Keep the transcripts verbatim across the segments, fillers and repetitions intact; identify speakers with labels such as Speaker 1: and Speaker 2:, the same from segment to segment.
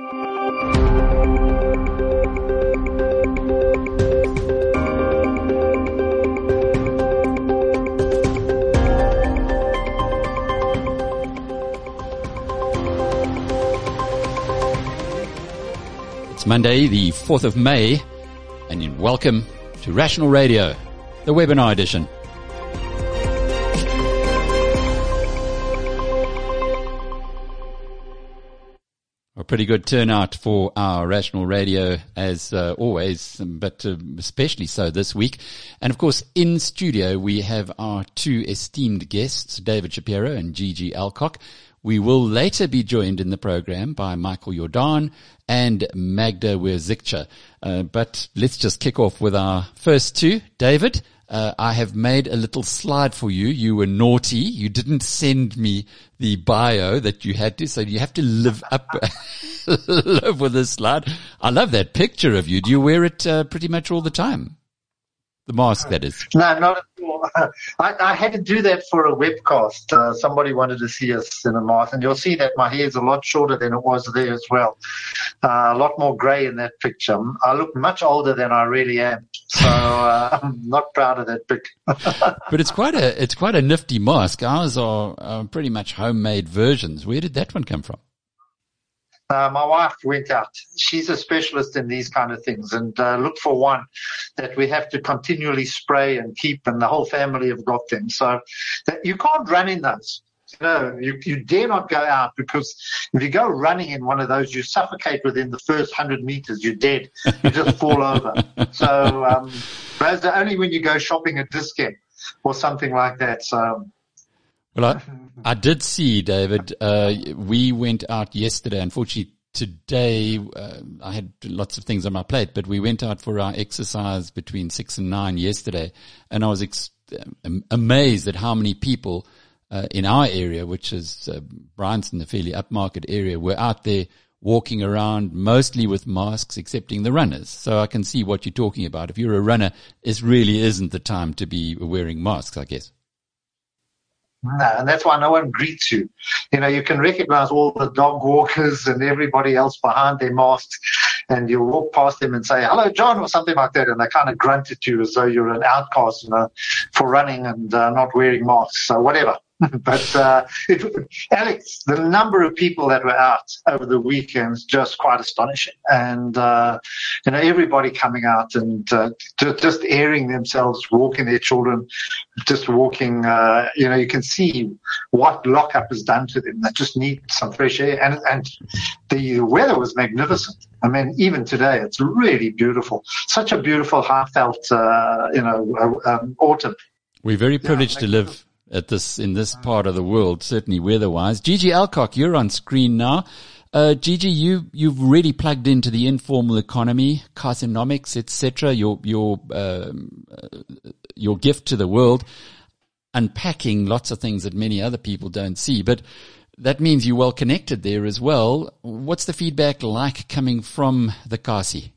Speaker 1: Monday, the fourth of May, and welcome to Rational Radio, the webinar edition. A pretty good turnout for our Rational Radio, as uh, always, but uh, especially so this week. And of course, in studio, we have our two esteemed guests, David Shapiro and Gigi Alcock. We will later be joined in the program by Michael Jordan and Magda Wierzicka. Uh, but let's just kick off with our first two. David, uh, I have made a little slide for you. You were naughty. You didn't send me the bio that you had to, so you have to live up, live with this slide. I love that picture of you. Do you wear it uh, pretty much all the time? The mask, that is.
Speaker 2: No, not at all. I, I had to do that for a webcast. Uh, somebody wanted to see us in a mask, and you'll see that my hair is a lot shorter than it was there as well. Uh, a lot more grey in that picture. I look much older than I really am, so uh, I'm not proud of that picture.
Speaker 1: But it's quite a it's quite a nifty mask. Ours are uh, pretty much homemade versions. Where did that one come from?
Speaker 2: Uh, my wife went out. She's a specialist in these kind of things, and uh, looked for one that we have to continually spray and keep, and the whole family have got them. So that you can't run in those. No, you, you dare not go out, because if you go running in one of those, you suffocate within the first hundred meters. You're dead. You just fall over. So um, those are only when you go shopping at Dis-Chem or something like that. So.
Speaker 1: Well, I, I did see, David, uh, we went out yesterday. Unfortunately, today, uh, I had lots of things on my plate, but we went out for our exercise between six and nine yesterday. And I was ex- amazed at how many people, uh, in our area, which is, uh, Bryanston, the fairly upmarket area, were out there walking around mostly with masks, excepting the runners. So I can see what you're talking about. If you're a runner, it really isn't the time to be wearing masks, I guess.
Speaker 2: No, and that's why no one greets you. You know, you can recognize all the dog walkers and everybody else behind their masks, and you walk past them and say, "Hello, John," or something like that, and they kind of grunt at you as though you're an outcast, you know, for running and uh, not wearing masks. So whatever. But uh, it, Alex, the number of people that were out over the weekend is just quite astonishing, and uh, you know, everybody coming out and uh, just, just airing themselves, walking their children, just walking. Uh, you know, you can see what lockup has done to them. They just need some fresh air, and and the weather was magnificent. I mean, even today, it's really beautiful. Such a beautiful, heartfelt, uh, you know, uh, um, autumn.
Speaker 1: We're very privileged yeah, to live at this, in this part of the world, certainly weather-wise. Gigi Alcock, you're on screen now. Uh, Gigi, you, you've really plugged into the informal economy, Carsonomics, et cetera, your, your, um, uh, your gift to the world, unpacking lots of things that many other people don't see. But that means you're well connected there as well. What's the feedback like coming from the Kasi?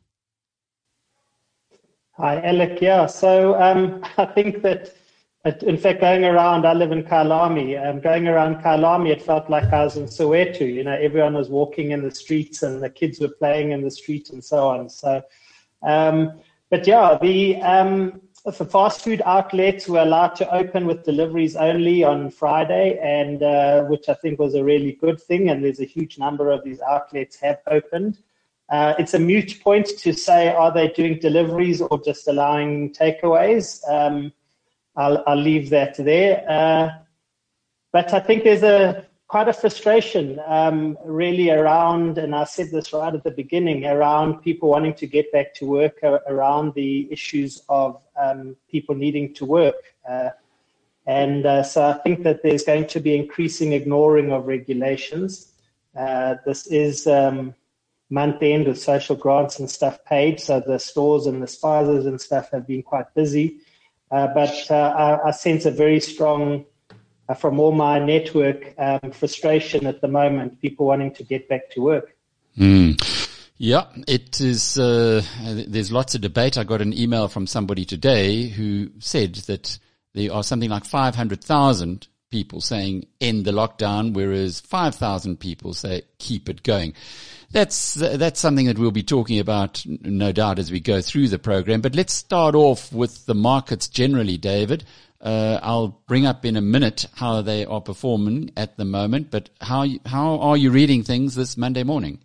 Speaker 3: Hi, Alec. Yeah, so, um, I think that, in fact, going around, I live in Kyalami. Um, going around Kyalami, it felt like I was in Soweto. You know, everyone was walking in the streets, and the kids were playing in the street, and so on. So, um, but yeah, the um, for fast food outlets were allowed to open with deliveries only on Friday, and uh, which I think was a really good thing. And there's a huge number of these outlets have opened. Uh, it's a moot point to say, are they doing deliveries or just allowing takeaways? Um, I'll, I'll leave that there. Uh, but I think there's a quite a frustration um, really around, and I said this right at the beginning, around people wanting to get back to work, uh, around the issues of um, people needing to work. Uh, and uh, so I think that there's going to be increasing ignoring of regulations. Uh, this is um, month end with social grants and stuff paid, so the stores and the spazas and stuff have been quite busy. Uh, but uh, I, I sense a very strong, uh, from all my network, um, frustration at the moment, people wanting to get back to work.
Speaker 1: Mm. Yeah, it is, uh, there's lots of debate. I got an email from somebody today who said that there are something like five hundred thousand people saying end the lockdown, whereas five thousand people say keep it going. That's that's something that we'll be talking about, no doubt, as we go through the program. But let's start off with the markets generally, David. Uh, I'll bring up in a minute how they are performing at the moment. But how how are you reading things this Monday morning?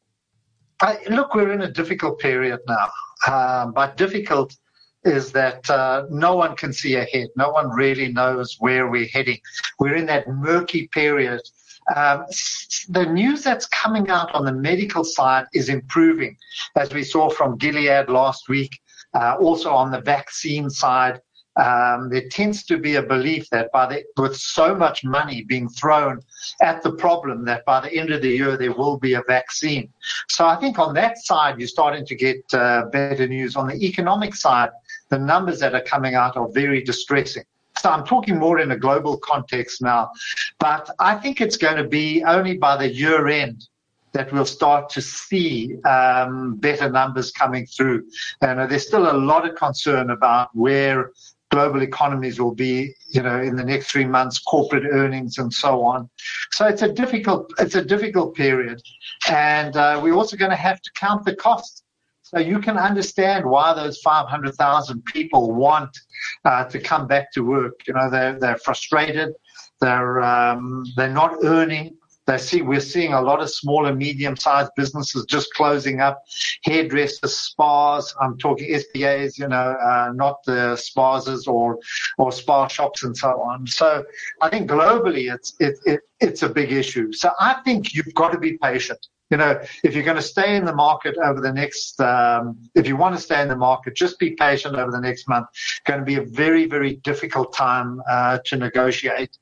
Speaker 2: I, look, we're in a difficult period now. Um, but difficult is that uh, no one can see ahead. No one really knows where we're heading. We're in that murky period. Um, the news that's coming out on the medical side is improving, as we saw from Gilead last week. Uh, also on the vaccine side, um, there tends to be a belief that by the, with so much money being thrown at the problem, that by the end of the year there will be a vaccine. So I think on that side you're starting to get uh, better news. On the economic side, the numbers that are coming out are very distressing. So I'm talking more in a global context now, but I think it's going to be only by the year end that we'll start to see um, better numbers coming through. And uh, there's still a lot of concern about where global economies will be, you know, in the next three months, corporate earnings and so on. So it's a difficult, it's a difficult period, and uh, we're also going to have to count the costs. So you can understand why those five hundred thousand people want uh, to come back to work. You know, they're, they're frustrated. They're, um, they're not earning. They see, we're seeing a lot of small and medium-sized businesses just closing up, hairdressers, spas. I'm talking S P As, you know, uh, not the spas or or spa shops and so on. So I think globally it's it, it it's a big issue. So I think you've got to be patient. You know, if you're going to stay in the market over the next, um, if you want to stay in the market, just be patient over the next month. It's going to be a very, very difficult time uh, to negotiate.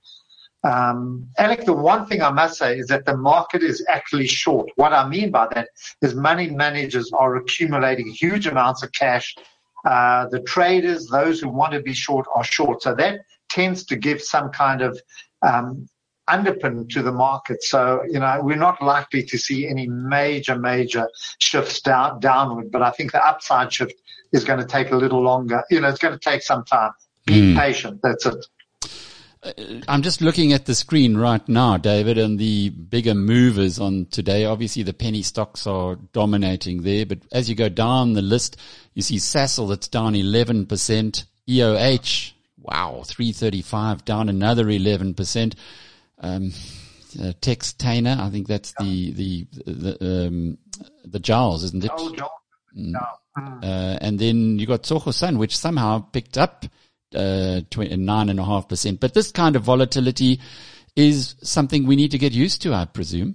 Speaker 2: Um, Alec, the one thing I must say is that the market is actually short. What I mean by that is money managers are accumulating huge amounts of cash. Uh, the traders, those who want to be short, are short. So that tends to give some kind of um, underpin to the market. So, you know, we're not likely to see any major, major shifts down, downward, but I think the upside shift is going to take a little longer. You know, it's going to take some time. Be mm. patient. That's it.
Speaker 1: I'm just looking at the screen right now, David, and the bigger movers on today. Obviously, the penny stocks are dominating there, but as you go down the list, you see Sasol that's down eleven percent, E O H, wow, three thirty-five, down another eleven percent. Um, uh, Textainer, I think that's the the the um, the Giles, isn't it?
Speaker 2: Oh, Giles. No.
Speaker 1: Uh, and then you got Tsogo Sun, which somehow picked up uh nine and a half percent. But this kind of volatility is something we need to get used to, I presume.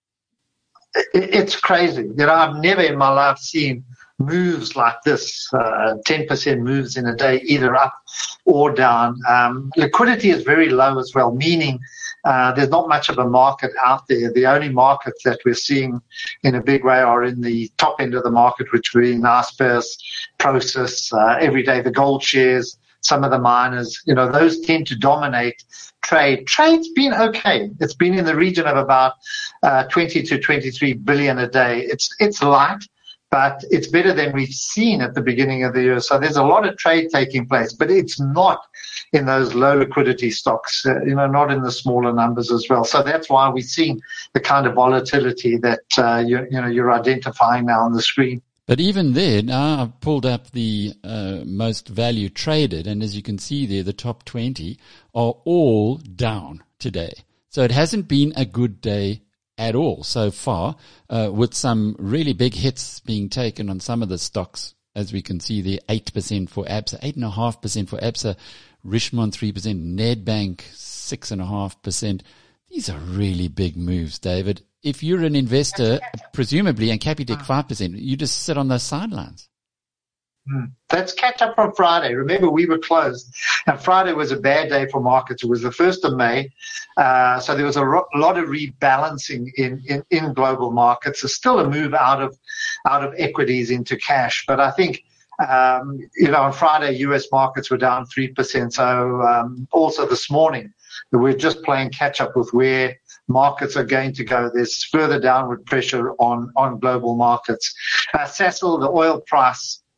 Speaker 2: It's crazy. You know, I've never in my life seen moves like this, uh, ten percent moves in a day, either up or down. Um, liquidity is very low as well, meaning uh, there's not much of a market out there. The only markets that we're seeing in a big way are in the top end of the market, which would be Naspers, Prosus, uh, every day the gold shares, some of the miners, you know, those tend to dominate trade. Trade's been okay. It's been in the region of about uh, twenty to twenty-three billion a day. It's it's light, but it's better than we've seen at the beginning of the year. So there's a lot of trade taking place, but it's not in those low liquidity stocks, uh, you know, not in the smaller numbers as well. So that's why we're seeing the kind of volatility that uh, you, you know you're identifying now on the screen.
Speaker 1: But even there, now I've pulled up the uh, most value traded, and as you can see there, the top twenty are all down today. So it hasn't been a good day at all so far, uh, with some really big hits being taken on some of the stocks, as we can see there, eight percent for Absa, eight point five percent for Absa, Richemont three percent, Nedbank six point five percent. These are really big moves, David. If you're an investor, presumably, and Capitec five percent, you just sit on those sidelines.
Speaker 2: Mm. That's catch up from Friday. Remember, we were closed, and Friday was a bad day for markets. It was the first of May, uh, so there was a ro- lot of rebalancing in, in, in global markets. There's still a move out of out of equities into cash, but I think um, you know on Friday U S markets were down three percent. So um, also this morning we're just playing catch up with where markets are going to go. There's further downward pressure on, on global markets. Uh, Sasol, the oil price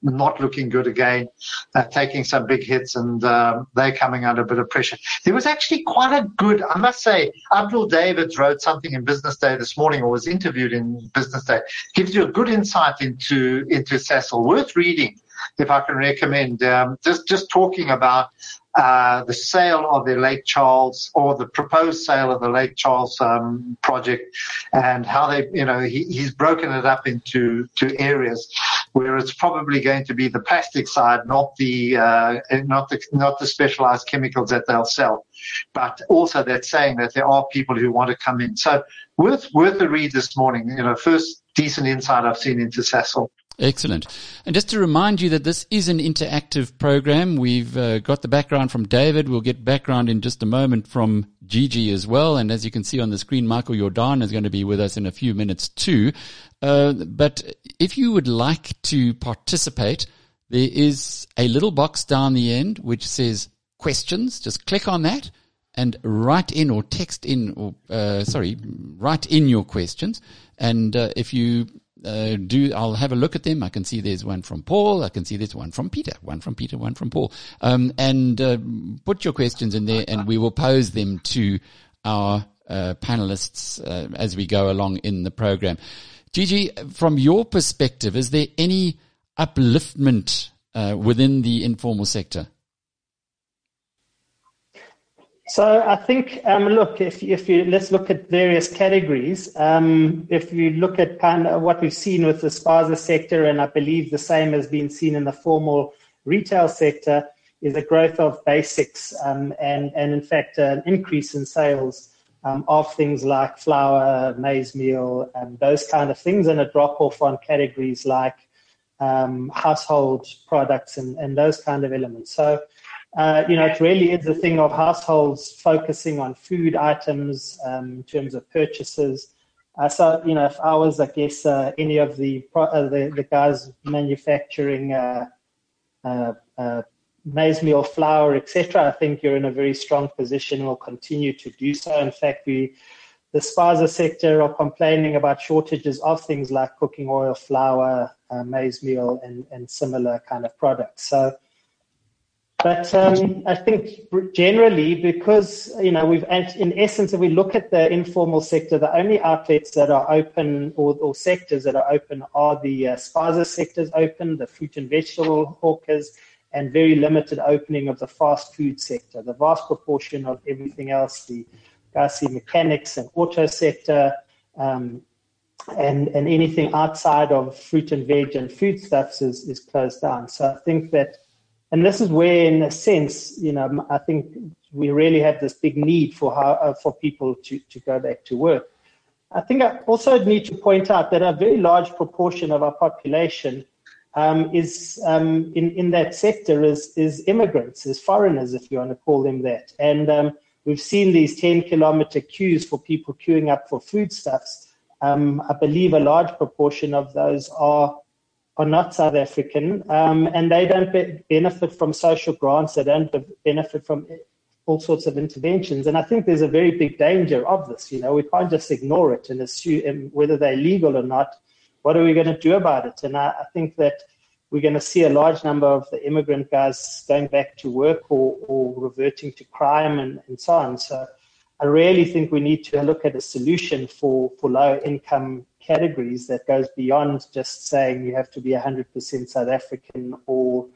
Speaker 2: not looking good again, uh, taking some big hits, and um, they're coming under a bit of pressure. There was actually quite a good, I must say, Abdul Davids wrote something in Business Day this morning, or was interviewed in Business Day. Gives you a good insight into into Sasol, worth reading, if I can recommend. Um, just just talking about uh, the sale of the Lake Charles, or the proposed sale of the Lake Charles um, project, and how they, you know, he, he's broken it up into to areas where it's probably going to be the plastic side, not the uh, not the not the specialized chemicals that they'll sell, but also that's saying that there are people who want to come in. So worth worth a read this morning. You know, first decent insight I've seen into Sasol.
Speaker 1: Excellent. And just to remind you that this is an interactive program. We've uh, got the background from David. We'll get background in just a moment from Gigi as well. And as you can see on the screen, Michael Jordan is going to be with us in a few minutes too. Uh, but if you would like to participate, there is a little box down the end which says questions. Just click on that and write in or text in, or uh, sorry, write in your questions. And uh, if you Uh, do I'll have a look at them. I can see there's one from Paul. I can see there's one from Peter, one from Peter, one from Paul. Um, and uh, put your questions in there, and we will pose them to our uh, panelists uh, as we go along in the program. Gigi, from your perspective, is there any upliftment uh, within the informal sector?
Speaker 3: So I think, um, look, if, if you, let's look at various categories. Um, if you look at kind of what we've seen with the spaza sector, and I believe the same has been seen in the formal retail sector, is a growth of basics um, and, and in fact, an increase in sales um, of things like flour, maize meal, and those kind of things, and a drop off on categories like um, household products and, and those kind of elements. So, Uh, you know, it really is a thing of households focusing on food items um, in terms of purchases. Uh, so, you know, if I was, I guess, uh, any of the, uh, the the guys manufacturing uh, uh, uh, maize meal, flour, et cetera, I think you're in a very strong position and will continue to do so. In fact, we, the spaza sector are complaining about shortages of things like cooking oil, flour, uh, maize meal, and, and similar kind of products. So, But um, I think generally, because, you know, we've, in essence, if we look at the informal sector, the only outlets that are open, or, or sectors that are open, are the uh, spaza sectors open, the fruit and vegetable hawkers, and very limited opening of the fast food sector. The vast proportion of everything else, the Gasi mechanics and auto sector, um, and, and anything outside of fruit and veg and foodstuffs is, is closed down. So I think that, and this is where, in a sense, you know, I think we really have this big need for how, uh, for people to, to go back to work. I think I also need to point out that a very large proportion of our population um, is um, in in that sector is is immigrants, is foreigners, if you want to call them that. And um, we've seen these ten kilometer queues for people queuing up for foodstuffs. Um, I believe a large proportion of those are. are not South African, um, and they don't be- benefit from social grants. They don't be- benefit from all sorts of interventions. And I think there's a very big danger of this. You know, we can't just ignore it and assume whether they're legal or not. What are we going to do about it? And I, I think that we're going to see a large number of the immigrant guys going back to work or, or reverting to crime and, and so on. So I really think we need to look at a solution for, for low income categories that goes beyond just saying you have to be one hundred percent South African, or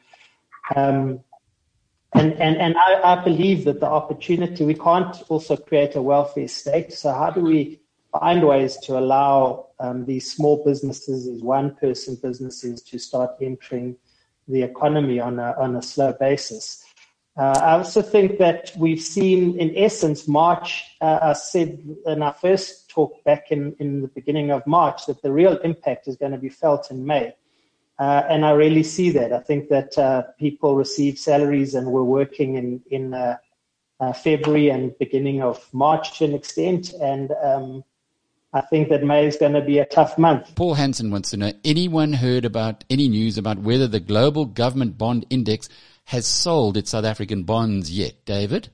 Speaker 3: um, and and and I, I believe that the opportunity, we can't also create a welfare state. So how do we find ways to allow um, these small businesses, these one person businesses, to start entering the economy on a on a slow basis? Uh, I also think that we've seen, in essence, March, uh, I said in our first talk back in, in the beginning of March, that the real impact is going to be felt in May. Uh, and I really see that. I think that uh, people receive salaries and were working in, in uh, uh, February and beginning of March to an extent. And um, I think that May is going to be a tough month.
Speaker 1: Paul Hansen wants to know, anyone heard about any news about whether the global government bond index has sold its South African bonds yet, David?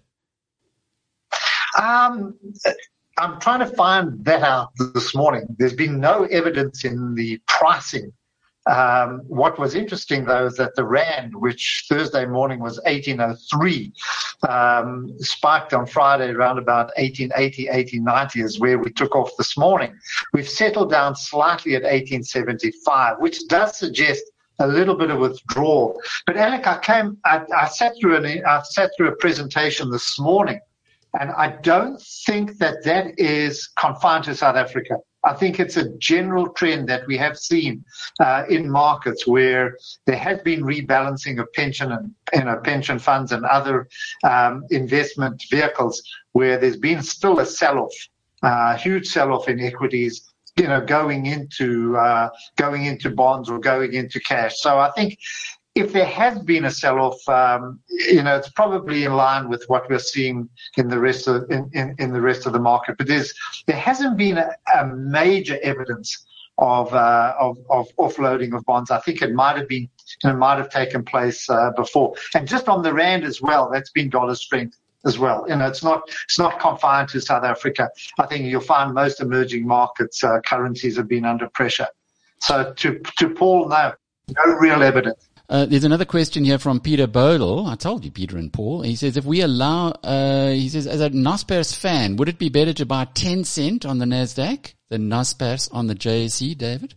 Speaker 2: Um, I'm trying to find that out this morning. There's been no evidence in the pricing Um, what was interesting, though, is that the Rand, which Thursday morning was eighteen oh three, um, spiked on Friday around about eighteen eighty, eighteen ninety is where we took off this morning. We've settled down slightly at eighteen seventy-five, which does suggest a little bit of withdrawal. But Alec, I came, I, I sat through an, I sat through a presentation this morning, and I don't think that that is confined to South Africa. I think it's a general trend that we have seen uh, in markets where there has been rebalancing of pension and you know, pension funds and other um, investment vehicles, where there's been still a sell-off, uh, huge sell-off in equities, you know, going into uh, going into bonds or going into cash. So I think if there has been a sell-off, um, you know, it's probably in line with what we're seeing in the rest of in, in, in the rest of the market. But there's there hasn't been a, a major evidence of, uh, of of offloading of bonds. I think it might have been, you know, might have taken place uh, before. And just on the Rand as well, that's been dollar strength as well. You know, it's not it's not confined to South Africa. I think you'll find most emerging markets uh, currencies have been under pressure. So to to Paul, no, no real evidence.
Speaker 1: Uh, there's another question here from Peter Bodel. I told you, Peter and Paul. He says, if we allow, uh, he says, as a Naspers fan, would it be better to buy Tencent on the NASDAQ than Naspers on the J S E, David?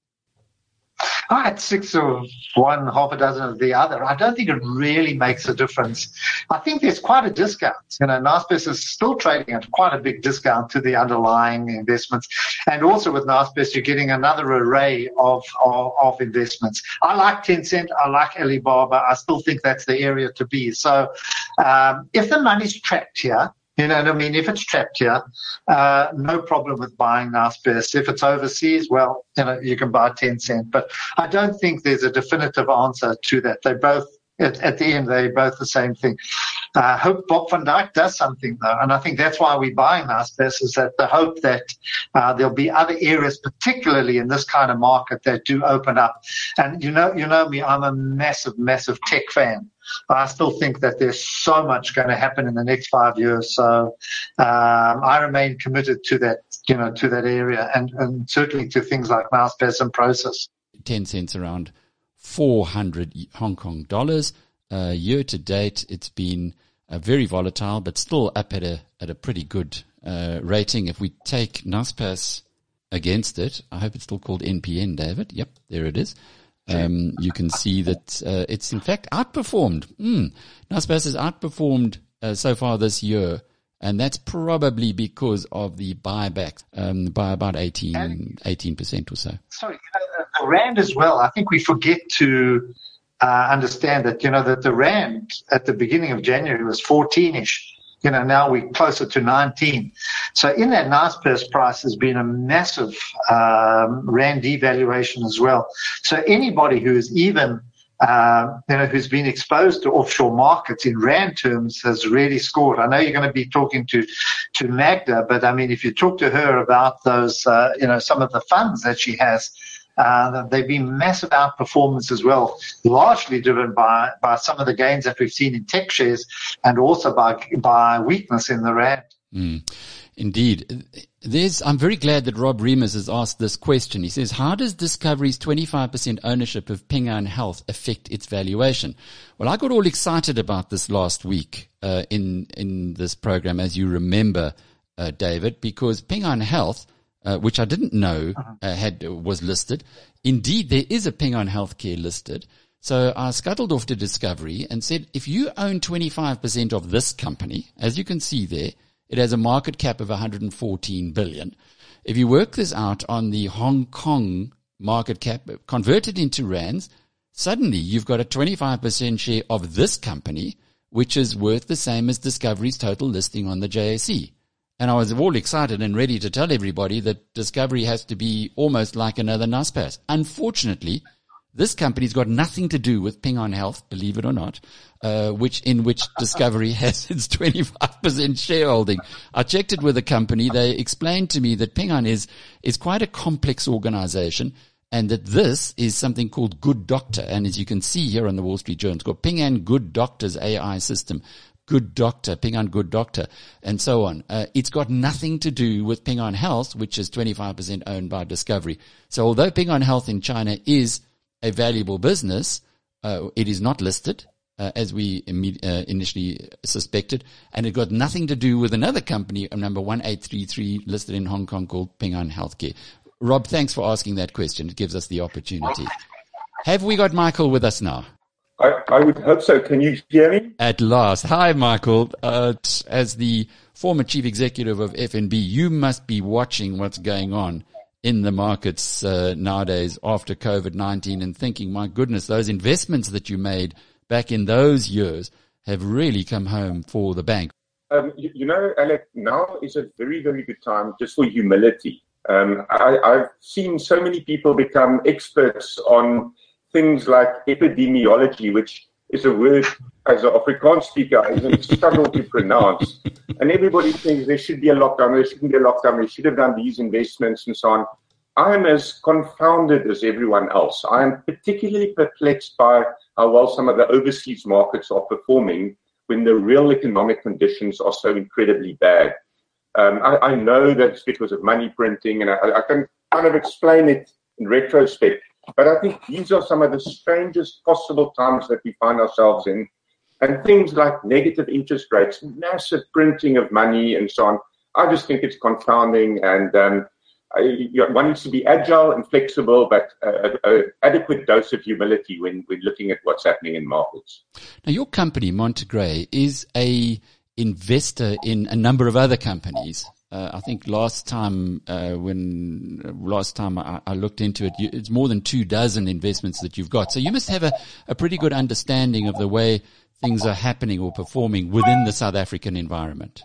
Speaker 2: I had six of one, half a dozen of the other. I don't think it really makes a difference. I think there's quite a discount. You know, Naspers is still trading at quite a big discount to the underlying investments. And also with Naspers, you're getting another array of, of, of investments. I like Tencent. I like Alibaba. I still think that's the area to be. So um, if the money's trapped here, you know what I mean? If it's trapped here, uh, no problem with buying Naspers. If it's overseas, well, you know, you can buy Tencent. But I don't think there's a definitive answer to that. They both, at, at the end, they're both the same thing. I uh, hope Bob van Dijk does something, though. And I think that's why we're buying Naspers, is that the hope that uh, there'll be other areas, particularly in this kind of market, that do open up. And you know, you know me, I'm a massive, massive tech fan. I still think that there's so much going to happen in the next five years. So um, I remain committed to that, you know, to that area, and, and certainly to things like Naspers and Prosus.
Speaker 1: Ten cents around four hundred Hong Kong dollars. Uh, year to date, it's been uh, very volatile, but still up at a at a pretty good uh, rating. If we take Naspers against it, I hope it's still called N P N, David. Yep, there it is. Um, you can see that uh, it's in fact outperformed. Mm. Naspers has outperformed uh, so far this year, and that's probably because of the buyback um, by about eighteen percent or so.
Speaker 2: Sorry, you know, the Rand as well. I think we forget to uh, understand that, you know, that the Rand at the beginning of January was fourteen-ish. You know, now we're closer to nineteen. So in that Naspers price has been a massive um, Rand devaluation as well. So anybody who is even, uh, you know, who's been exposed to offshore markets in Rand terms has really scored. I know you're going to be talking to, to Magda, but I mean, if you talk to her about those, uh, you know, some of the funds that she has, Uh, they've been massive outperformance as well, largely driven by, by some of the gains that we've seen in tech shares, and also by by weakness in the Rand.
Speaker 1: Mm, indeed. There's, I'm very glad that Rob Remus has asked this question. He says, how does Discovery's twenty-five percent ownership of Ping An Health affect its valuation? Well, I got all excited about this last week uh, in in this program, as you remember, uh, David, because Ping An Health, Uh, which I didn't know uh, had was listed. Indeed, there is a Ping An Healthcare listed. So I scuttled off to Discovery and said, if you own twenty-five percent of this company, as you can see there, it has a market cap of one hundred fourteen billion. If you work this out on the Hong Kong market cap converted into rands, suddenly you've got a twenty-five percent share of this company, which is worth the same as Discovery's total listing on the J S E. And I was all excited and ready to tell everybody that Discovery has to be almost like another Naspers. Unfortunately, this company's got nothing to do with Ping An Health, believe it or not, uh, which in which Discovery has its twenty-five percent shareholding. I checked it with the company. They explained to me that Ping An is is quite a complex organization, and that this is something called Good Doctor. And as you can see here on the Wall Street Journal, it's called Ping An Good Doctor's A I system. Good Doctor, Ping An Good Doctor, and so on. Uh, it's got nothing to do with Ping An Health, which is twenty-five percent owned by Discovery. So although Ping An Health in China is a valuable business. Uh, it is not listed, uh, as we imme- uh, initially suspected, and it got nothing to do with another company, number one eight three three, listed in Hong Kong, called Ping An Healthcare. Rob, thanks for asking that question. It gives us the opportunity. Have we got Michael with us now?
Speaker 4: I, I would hope so. Can you hear me?
Speaker 1: At last. Hi, Michael. Uh, t- as the former chief executive of F N B, you must be watching what's going on in the markets uh, nowadays after COVID nineteen and thinking, my goodness, those investments that you made back in those years have really come home for the bank.
Speaker 4: Um, you, you know, Alec, now is a very, very good time just for humility. Um, I, I've seen so many people become experts on things like epidemiology, which is a word, as an Afrikaans speaker, I even struggle to pronounce. And everybody thinks there should be a lockdown, there shouldn't be a lockdown, they should have done these investments and so on. I am as confounded as everyone else. I am particularly perplexed by how well some of the overseas markets are performing when the real economic conditions are so incredibly bad. Um, I, I know that it's because of money printing, and I, I can kind of explain it in retrospect. But I think these are some of the strangest possible times that we find ourselves in. And things like negative interest rates, massive printing of money and so on, I just think it's confounding. And um, I, you know, one needs to be agile and flexible, but an adequate dose of humility when, when looking at what's happening in markets.
Speaker 1: Now, your company, Montegray, is a investor in a number of other companies. Uh, I think last time uh, when last time I, I looked into it, you, it's more than two dozen investments that you've got. So you must have a, a pretty good understanding of the way things are happening or performing within the South African environment.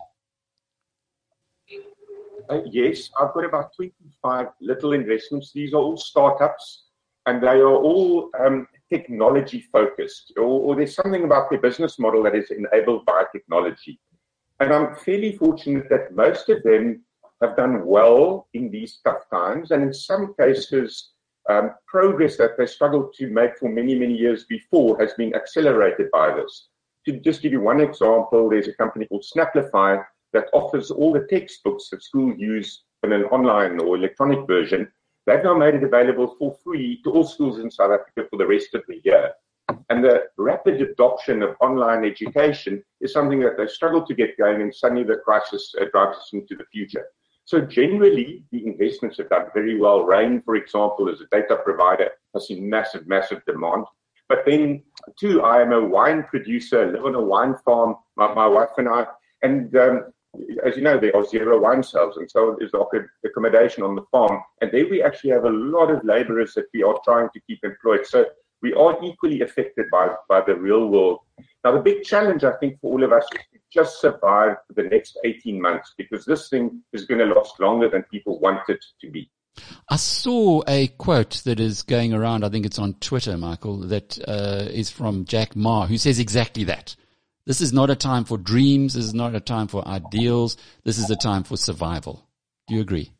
Speaker 4: Uh, yes, I've got about twenty-five little investments. These are all startups, and they are all um, technology focused, or, or there's something about their business model that is enabled by technology. And I'm fairly fortunate that most of them have done well in these tough times, and in some cases, um, progress that they struggled to make for many, many years before has been accelerated by this. To just give you one example, there's a company called Snaplify that offers all the textbooks that schools use in an online or electronic version. They've now made it available for free to all schools in South Africa for the rest of the year. And the rapid adoption of online education is something that they struggle to get going, and suddenly the crisis uh, drives us into the future. So generally, the investments have done very well. Rain, for example, as a data provider, has seen massive, massive demand. But then, too, I am a wine producer, live on a wine farm, my, my wife and I, and um, as you know, there are zero wine sales, and so is the accommodation on the farm. And there we actually have a lot of laborers that we are trying to keep employed. So we are equally affected by, by the real world. Now, the big challenge, I think, for all of us is to just survive for the next eighteen months, because this thing is going to last longer than people want it to be.
Speaker 1: I saw a quote that is going around, I think it's on Twitter, Michael, that uh, is from Jack Ma, who says exactly that. This is not a time for dreams. This is not a time for ideals. This is a time for survival. Do you agree?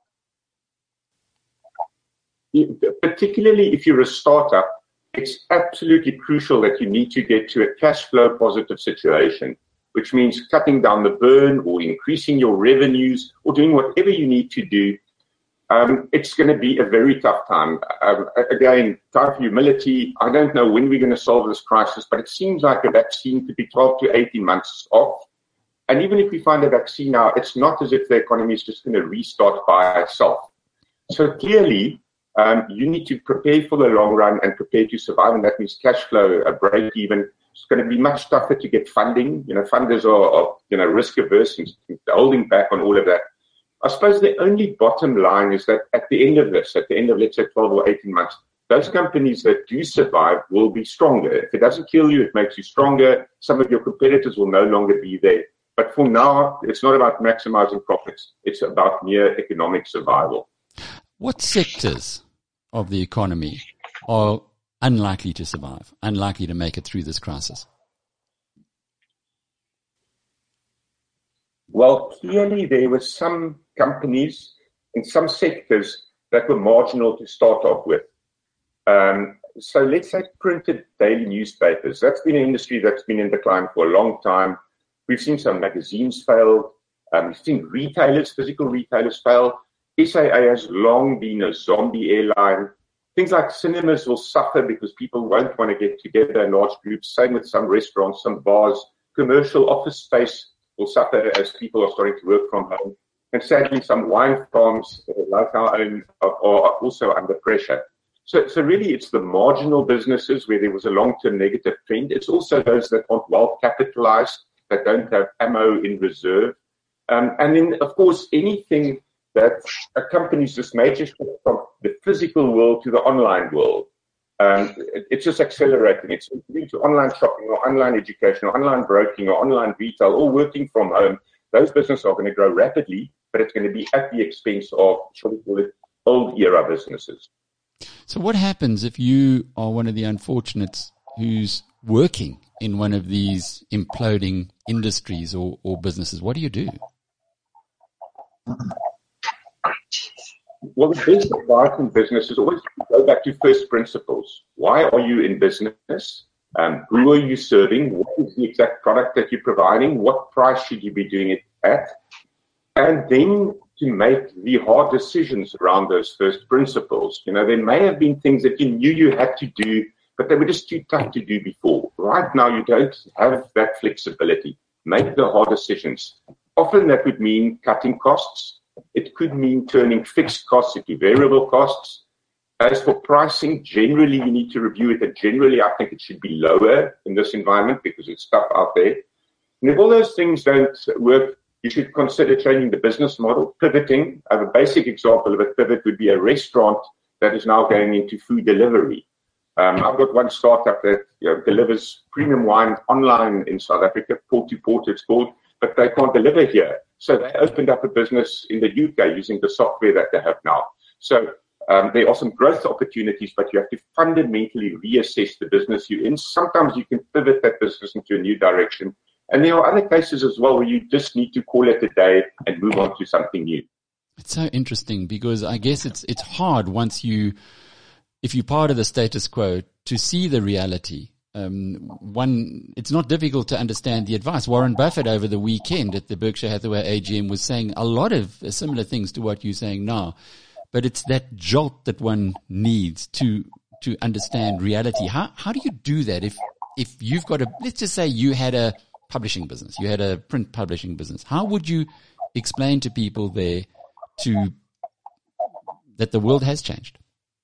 Speaker 4: Particularly if you're a startup, it's absolutely crucial that you need to get to a cash flow positive situation, which means cutting down the burn or increasing your revenues or doing whatever you need to do. Um, it's going to be a very tough time. Um, again, time for humility. I don't know when we're going to solve this crisis, but it seems like a vaccine could be twelve to eighteen months off. And even if we find a vaccine now, it's not as if the economy is just going to restart by itself. So clearly, um, you need to prepare for the long run and prepare to survive, and that means cash flow, a break even. It's going to be much tougher to get funding. You know, funders are, are you know, risk averse and holding back on all of that. I suppose the only bottom line is that at the end of this, at the end of, let's say, twelve or eighteen months, those companies that do survive will be stronger. If it doesn't kill you, it makes you stronger. Some of your competitors will no longer be there. But for now, it's not about maximizing profits. It's about mere economic survival.
Speaker 1: What sectors of the economy are unlikely to survive, unlikely to make it through this crisis?
Speaker 4: Well, clearly there were some companies in some sectors that were marginal to start off with. Um, so let's say printed daily newspapers. That's been an industry that's been in decline for a long time. We've seen some magazines fail. Um, we've seen retailers, physical retailers fail. S A A has long been a zombie airline. things like cinemas will suffer because people won't want to get together in large groups. Same with some restaurants, some bars. Commercial office space will suffer as people are starting to work from home. And sadly, some wine farms, like our own, are, are also under pressure. So, so really, it's the marginal businesses where there was a long-term negative trend. It's also those that aren't well capitalized, that don't have ammo in reserve. Um, and then, of course, anything that accompanies this major shift from the physical world to the online world. Um, it, it's just accelerating. It's moving to online shopping or online education or online broking or online retail, all working from home. Those businesses are going to grow rapidly, but it's going to be at the expense of, shall we call it, old era businesses.
Speaker 1: So what happens if you are one of the unfortunates who's working in one of these imploding industries or, or businesses? What do you do?
Speaker 4: Well, the best advice in business is always go back to first principles. Why are you in business? Um, who are you serving? What is the exact product that you're providing? What price should you be doing it at? And then to make the hard decisions around those first principles. You know, there may have been things that you knew you had to do, but they were just too tough to do before. Right now, you don't have that flexibility. Make the hard decisions. Often that would mean cutting costs. It could mean turning fixed costs into variable costs. As for pricing, generally you need to review it, and generally I think it should be lower in this environment because it's tough out there. And if all those things don't work, you should consider changing the business model, pivoting. I have a basic example of a pivot would be a restaurant that is now going into food delivery. Um, I've got one startup that you know, delivers premium wine online in South Africa, Port to Port it's called, but they can't deliver here. So they opened up a business in the U K using the software that they have now. So um, there are some growth opportunities, but you have to fundamentally reassess the business you're in. Sometimes you can pivot that business into a new direction. And there are other cases as well where you just need to call it a day and move on to something new.
Speaker 1: It's so interesting because I guess it's it's hard once you, if you're part of the status quo, to see the reality. Um, one, it's not difficult to understand the advice. Warren Buffett over the weekend at the Berkshire Hathaway A G M was saying a lot of similar things to what you're saying now, but it's that jolt that one needs to, to understand reality. How, how do you do that? If, if you've got a, let's just say you had a publishing business, you had a print publishing business, how would you explain to people there to, that the world has changed?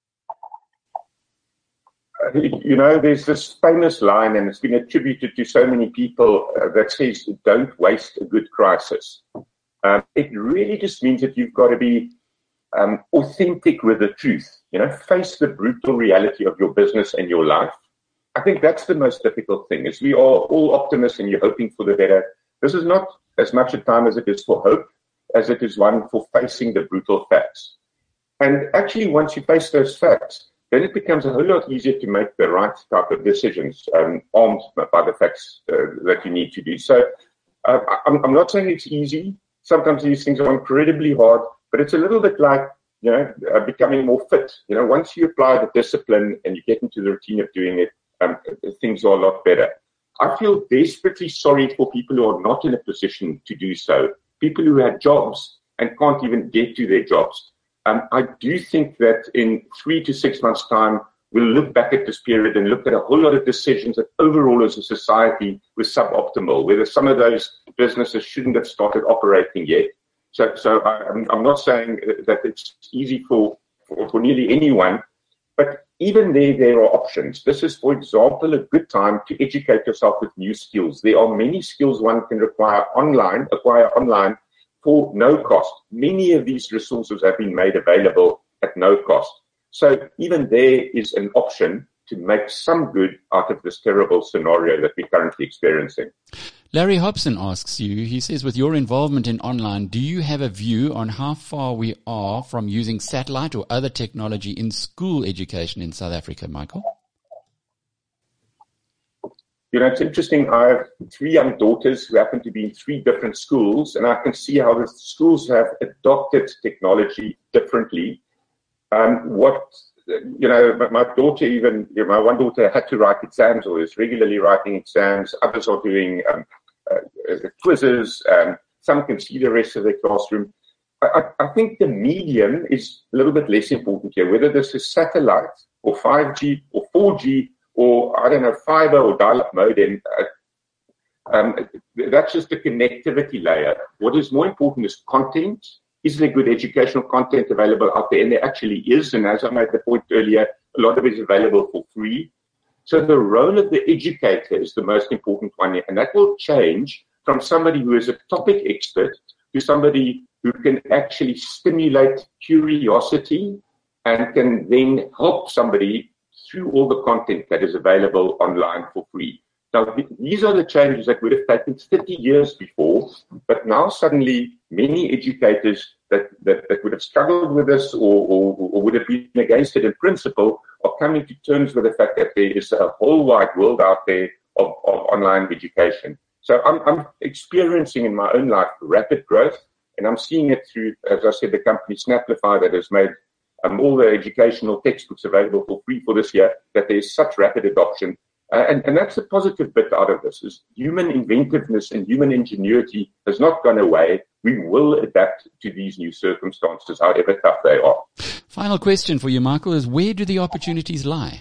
Speaker 4: You know, there's this famous line, and it's been attributed to so many people, uh, that says, don't waste a good crisis. Um, it really just means that you've got to be um, authentic with the truth. You know, face the brutal reality of your business and your life. I think that's the most difficult thing, is we are all optimists and you're hoping for the better. This is not as much a time as it is for hope, as it is one for facing the brutal facts. And actually, once you face those facts, then it becomes a whole lot easier to make the right type of decisions, um, armed by the facts uh, that you need to do. So uh, I'm, I'm not saying it's easy. Sometimes these things are incredibly hard, but it's a little bit like, you know, uh, becoming more fit. You know, once you apply the discipline and you get into the routine of doing it, um, things are a lot better. I feel desperately sorry for people who are not in a position to do so, people who had jobs and can't even get to their jobs. Um, I do think that in three to six months' time, we'll look back at this period and look at a whole lot of decisions that overall as a society were suboptimal, whether some of those businesses shouldn't have started operating yet. So, so I, I'm, I'm not saying that it's easy for, for, for nearly anyone, but even there, there are options. This is, for example, a good time to educate yourself with new skills. There are many skills one can require online, acquire online, for no cost. Many of these resources have been made available at no cost. So even there is an option to make some good out of this terrible scenario that we're currently experiencing.
Speaker 1: Larry Hobson asks you, he says, with your involvement in online, do you have a view on how far we are from using satellite or other technology in school education in South Africa, Michael?
Speaker 4: You know, it's interesting. I have three young daughters who happen to be in three different schools, and I can see how the schools have adopted technology differently. Um, what, you know, my, my daughter even, you know, my one daughter had to write exams or is regularly writing exams. Others are doing um, uh, quizzes. Um, some can see the rest of their classroom. I, I think the medium is a little bit less important here, whether this is satellite or five G or four G or, I don't know, fiber or dial-up modem. Uh, um, that's just the connectivity layer. What is more important is content. Is there good educational content available out there? And there actually is. And as I made the point earlier, a lot of it is available for free. So the role of the educator is the most important one. And that will change from somebody who is a topic expert to somebody who can actually stimulate curiosity and can then help somebody through all the content that is available online for free. Now, th- these are the changes that would have taken thirty years before, but now suddenly many educators that, that, that would have struggled with this or, or, or would have been against it in principle are coming to terms with the fact that there is a whole wide world out there of, of online education. So I'm, I'm experiencing in my own life rapid growth, and I'm seeing it through, as I said, the company Snaplify that has made um, all the educational textbooks available for free for this year, that there's such rapid adoption. Uh, and, and that's a positive bit out of this, is human inventiveness and human ingenuity has not gone away. We will adapt to these new circumstances, however tough they are.
Speaker 1: Final question for you, Michael, is where do the opportunities lie?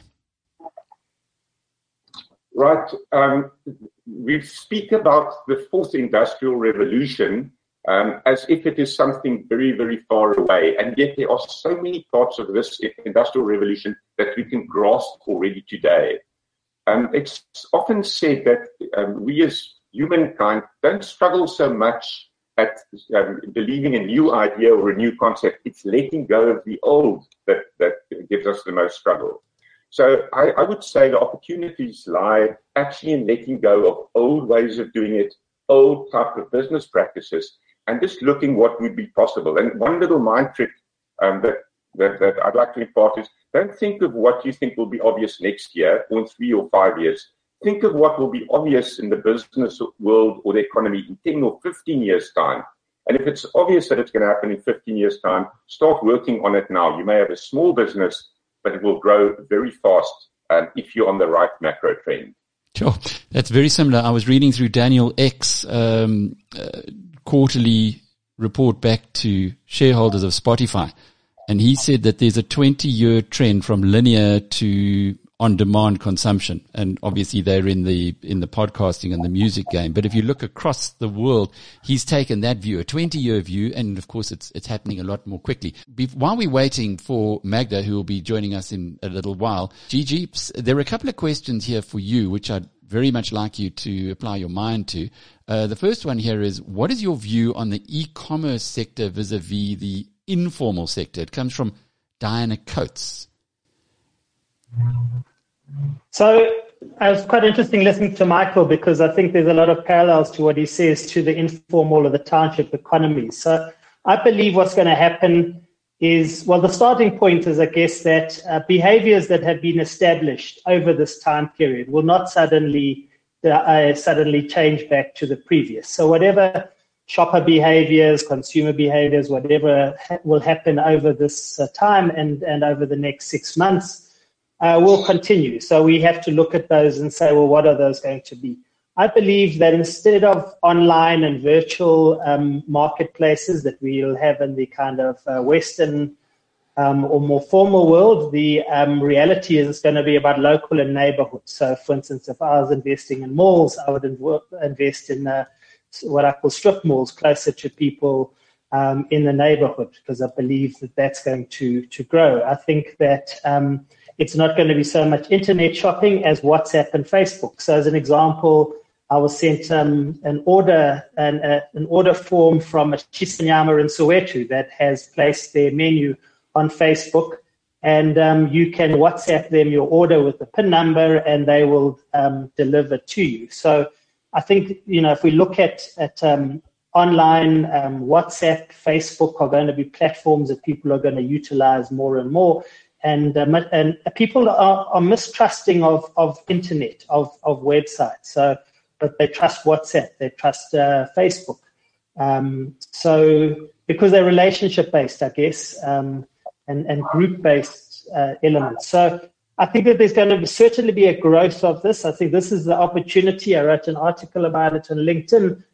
Speaker 4: Right. Um, we speak about the fourth industrial revolution um, as if it is something very, very far away. And yet there are so many parts of this industrial revolution that we can grasp already today. Um, it's often said that um, we as humankind don't struggle so much at um, believing a new idea or a new concept. It's letting go of the old that, that gives us the most struggle. So I, I would say the opportunities lie actually in letting go of old ways of doing it, old type of business practices, and just looking what would be possible. And one little mind trick um, that, that, that I'd like to impart is, don't think of what you think will be obvious next year or in three or five years. Think of what will be obvious in the business world or the economy in ten or fifteen years' time. And if it's obvious that it's going to happen in fifteen years' time, start working on it now. You may have a small business, but it will grow very fast um, if you're on the right macro trend.
Speaker 1: Sure. That's very similar. I was reading through Daniel Eck's um, uh, quarterly report back to shareholders of Spotify. And he said that there's a twenty-year trend from linear to on-demand consumption. And obviously they're in the in the podcasting and the music game. But if you look across the world, he's taken that view, a twenty-year view, and of course it's it's happening a lot more quickly. Be- while we're waiting for Magda, who will be joining us in a little while, Gigi, there are a couple of questions here for you, which I'd very much like you to apply your mind to. Uh, the first one here is, what is your view on the e-commerce sector vis-a-vis the informal sector? It comes from Diana Coates.
Speaker 3: So it was quite interesting listening to Michael, because I think there's a lot of parallels to what he says to the informal or the township economy. So I believe what's going to happen is, well, the starting point is, I guess, that uh, behaviors that have been established over this time period will not suddenly uh, suddenly change back to the previous. So whatever shopper behaviors, consumer behaviors, whatever ha- will happen over this uh, time and, and over the next six months uh, will continue. So we have to look at those and say, well, what are those going to be? I believe that instead of online and virtual um, marketplaces that we'll have in the kind of uh, Western um, or more formal world, the um, reality is it's going to be about local and neighborhood. So, for instance, if I was investing in malls, I would inv- invest in uh, what I call strip malls closer to people um, in the neighborhood, because I believe that that's going to, to grow. I think that um, it's not going to be so much internet shopping as WhatsApp and Facebook. So, as an example, I was sent um, an order an, uh, an order form from a Chisanyama in Soweto that has placed their menu on Facebook, and um, you can WhatsApp them your order with the PIN number, and they will um, deliver to you. So I think, you know, if we look at at um, online, um, WhatsApp, Facebook are going to be platforms that people are going to utilize more and more. And um, and people are, are mistrusting of, of internet, of, of websites. So, but they trust WhatsApp, they trust uh, Facebook. Um, so because they're relationship based, I guess, um, and, and group based uh, elements. So I think that there's going to be, certainly be a growth of this. I think this is the opportunity. I wrote an article about it on LinkedIn.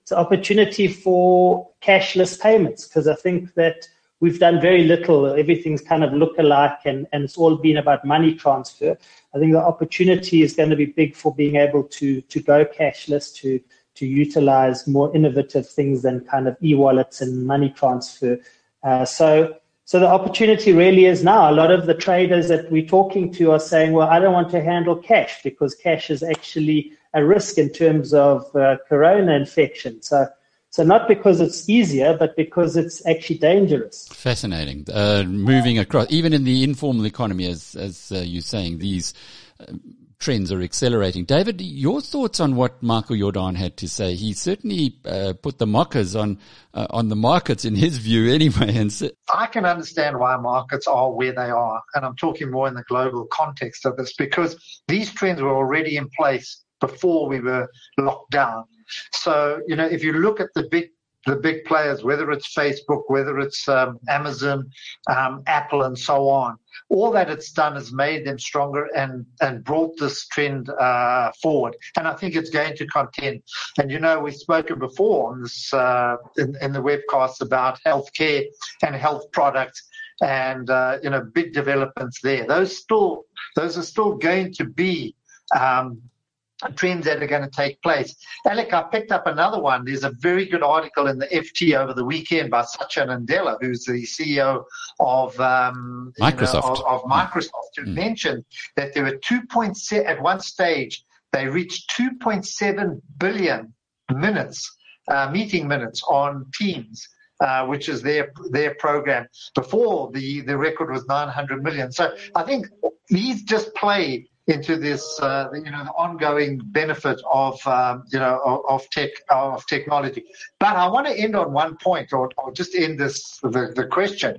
Speaker 3: it's an opportunity for cashless payments, because I think that we've done very little. Everything's kind of look-alike, and, and it's all been about money transfer. I think the opportunity is going to be big for being able to to go cashless, to to utilize more innovative things than kind of e-wallets and money transfer. Uh, so, so the opportunity really is now. A lot of the traders that we're talking to are saying, well, I don't want to handle cash because cash is actually a risk in terms of uh, corona infection. So, so not because it's easier, but because it's actually dangerous.
Speaker 1: Fascinating. Uh, moving across, even in the informal economy, as, as uh, you're saying, these uh, trends are accelerating. David, your thoughts on what Michael Jordan had to say? He certainly uh, put the mockers on uh, on the markets in his view anyway. And so-
Speaker 2: I can understand why markets are where they are, and I'm talking more in the global context of this, because these trends were already in place before we were locked down. So, you know, if you look at the big the big players, whether it's Facebook, whether it's um, Amazon, um, Apple, and so on, all that it's done is made them stronger and, and brought this trend uh, forward. And I think it's going to continue. And, you know, we've spoken before on this uh, in, in the webcast about healthcare and health products and, uh, you know, big developments there. Those still, those are still going to be um trends that are going to take place. Alec, I picked up another one. There's a very good article in the F T over the weekend by Satya Nadella, who's the C E O of um,
Speaker 1: Microsoft.
Speaker 2: You know, of, of Microsoft, who mm. mentioned that there were two point seven at one stage. They reached two point seven billion minutes, uh, meeting minutes on Teams. Uh, which is their their program. Before, the, the record was nine hundred million. So I think these just play into this, uh, you know, the ongoing benefit of, um, you know, of, of tech, of technology. But I want to end on one point, or, or just end this, the, the question,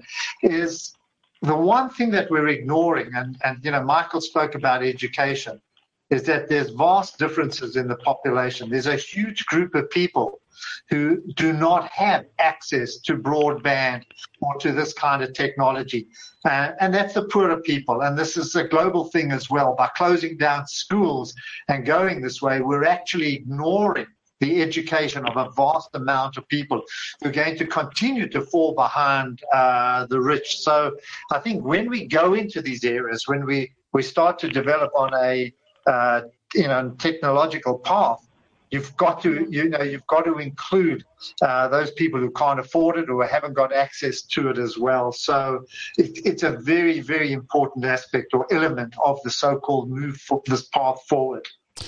Speaker 2: is the one thing that we're ignoring, and, and, you know, Michael spoke about education, is that there's vast differences in the population. There's a huge group of people who do not have access to broadband or to this kind of technology. Uh, and that's the poorer people. And this is a global thing as well. By closing down schools and going this way, we're actually ignoring the education of a vast amount of people who are going to continue to fall behind uh, the rich. So I think when we go into these areas, when we, we start to develop on a uh, you know technological path, You've got to, you know, you've got to include uh, those people who can't afford it or haven't got access to it as well. So it, it's a very, very important aspect or element of the so-called move for this path forward.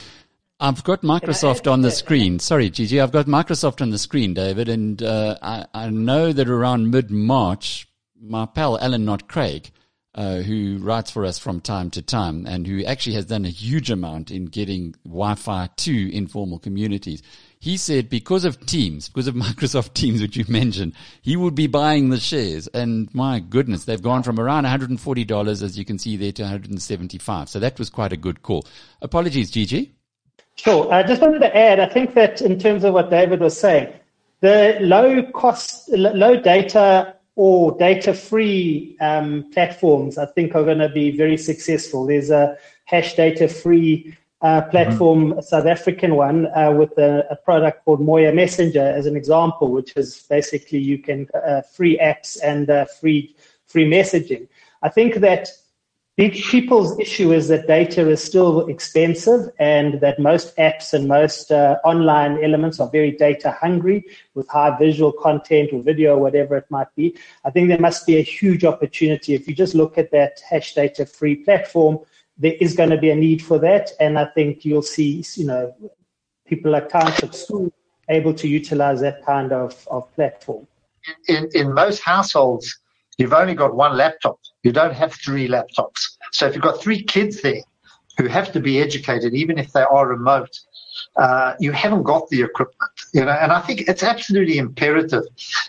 Speaker 1: I've got Microsoft on the screen. Sorry, Gigi, I've got Microsoft on the screen, David, and uh, I, I know that around mid-March, my pal Alan Not Craig, Uh, who writes for us from time to time and who actually has done a huge amount in getting Wi-Fi to informal communities. He said because of Teams, because of Microsoft Teams, which you mentioned, he would be buying the shares. And my goodness, they've gone from around one hundred forty dollars, as you can see there, to one hundred seventy-five dollars. So that was quite a good call. Apologies, Gigi.
Speaker 3: Sure. I just wanted to add, I think that in terms of what David was saying, the low cost, low data or data-free um, platforms, I think, are going to be very successful. There's a hash data-free uh, platform, mm-hmm. a South African one, uh, with a, a product called Moya Messenger as an example, which is basically you can uh, free apps and uh, free free messaging. I think that big people's issue is that data is still expensive and that most apps and most uh, online elements are very data hungry with high visual content or video or whatever it might be. I think there must be a huge opportunity. If you just look at that hash data free platform, there is going to be a need for that. And I think you'll see, you know, people like Township School able to utilize that kind of, of platform.
Speaker 2: In, in most households, you've only got one laptop. You don't have three laptops. So if you've got three kids there who have to be educated, even if they are remote, uh, you haven't got the equipment, you know, and I think it's absolutely imperative.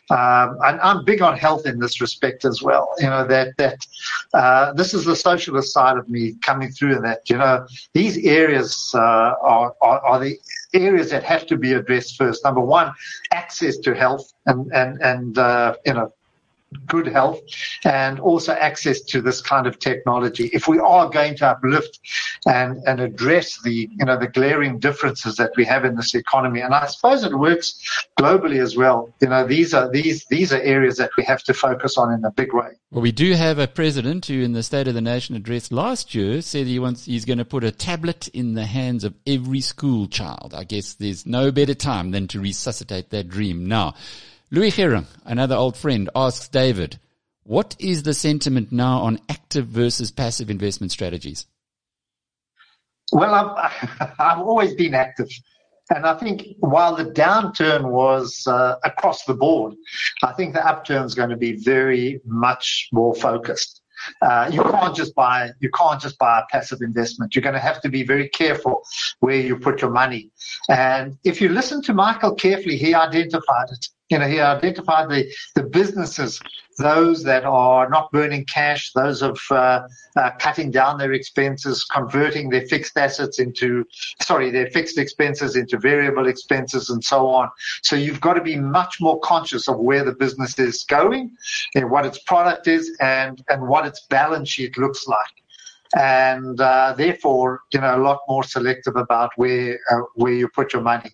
Speaker 2: Um, and I'm big on health in this respect as well, you know, that, that, uh, this is the socialist side of me coming through in that, you know, these areas, uh, are, are, are the areas that have to be addressed first. Number one, access to health and, and, and, uh, you know, good health, and also access to this kind of technology. If we are going to uplift and, and address the, you know, the glaring differences that we have in this economy. And I suppose it works globally as well. You know, these are, these, these are areas that we have to focus on in a big way.
Speaker 1: Well, we do have a president who in the State of the Nation address last year said he wants, he's going to put a tablet in the hands of every school child. I guess there's no better time than to resuscitate that dream now. Louis Gerring, another old friend, asks David, what is the sentiment now on active versus passive investment strategies?
Speaker 2: Well, I've, I've always been active. And I think while the downturn was uh, across the board, I think the upturn is going to be very much more focused. Uh, you can't just buy, you can't just buy a passive investment. You're going to have to be very careful where you put your money. And if you listen to Michael carefully, he identified it. You know, he identified the, the businesses, those that are not burning cash, those of uh, uh, cutting down their expenses, converting their fixed assets into, sorry, their fixed expenses into variable expenses and so on. So you've got to be much more conscious of where the business is going, and what its product is, and, and what its balance sheet looks like. And uh, therefore, you know, a lot more selective about where uh, where you put your money.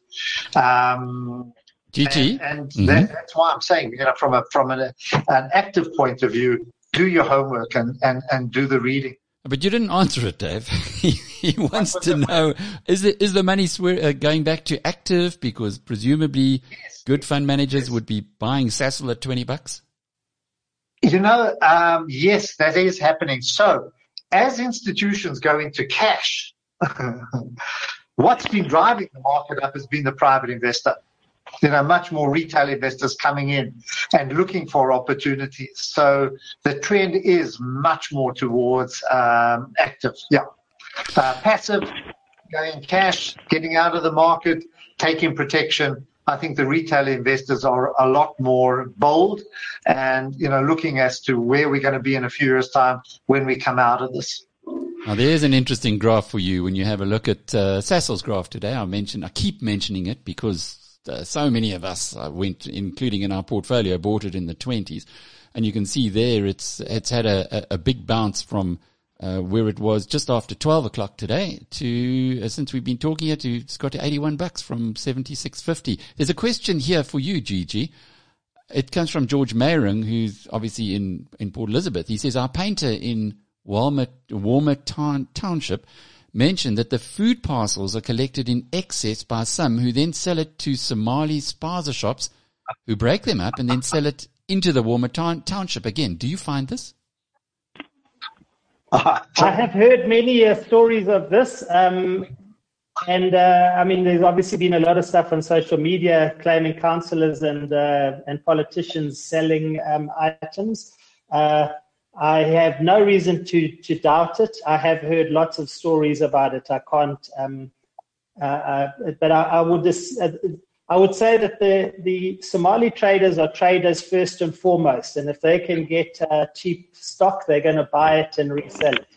Speaker 2: Um,
Speaker 1: G G.
Speaker 2: And, and
Speaker 1: mm-hmm.
Speaker 2: that, that's why I'm saying, you know, from a from an, an active point of view, do your homework and, and, and do the reading.
Speaker 1: But you didn't answer it, Dave. he, he wants to know, is the, is the money swear, uh, going back to active? Because presumably yes. good fund managers yes. would be buying Sasol at twenty bucks.
Speaker 2: You know, um, yes, that is happening. So as institutions go into cash, what's been driving the market up has been the private investor. You know, much more retail investors coming in and looking for opportunities. So the trend is much more towards um, active. Yeah. Uh, passive, going cash, getting out of the market, taking protection. I think the retail investors are a lot more bold and, you know, looking as to where we're going to be in a few years' time when we come out of this.
Speaker 1: Now, there's an interesting graph for you when you have a look at uh, Sasol's graph today. I mentioned, I keep mentioning it because Uh, so many of us uh, went, including in our portfolio, bought it in the twenties. And you can see there it's it's had a, a, a big bounce from uh, where it was just after twelve o'clock today to, uh, since we've been talking here, to it's got to eighty-one bucks from seventy-six fifty. There's a question here for you, Gigi. It comes from George Mayring, who's obviously in, in Port Elizabeth. He says, our painter in Walmer, Walmer Town, Township mentioned that the food parcels are collected in excess by some who then sell it to Somali spaza shops who break them up and then sell it into the Walmer town, Township again. Do you find this?
Speaker 3: I have heard many uh, stories of this. Um, and, uh, I mean, there's obviously been a lot of stuff on social media claiming councillors and, uh, and politicians selling um, items. Uh, I have no reason to, to doubt it. I have heard lots of stories about it. I can't, um, uh, uh, but I, I would just, uh, I would say that the, the Somali traders are traders first and foremost, and if they can get uh, cheap stock, they're going to buy it and resell it.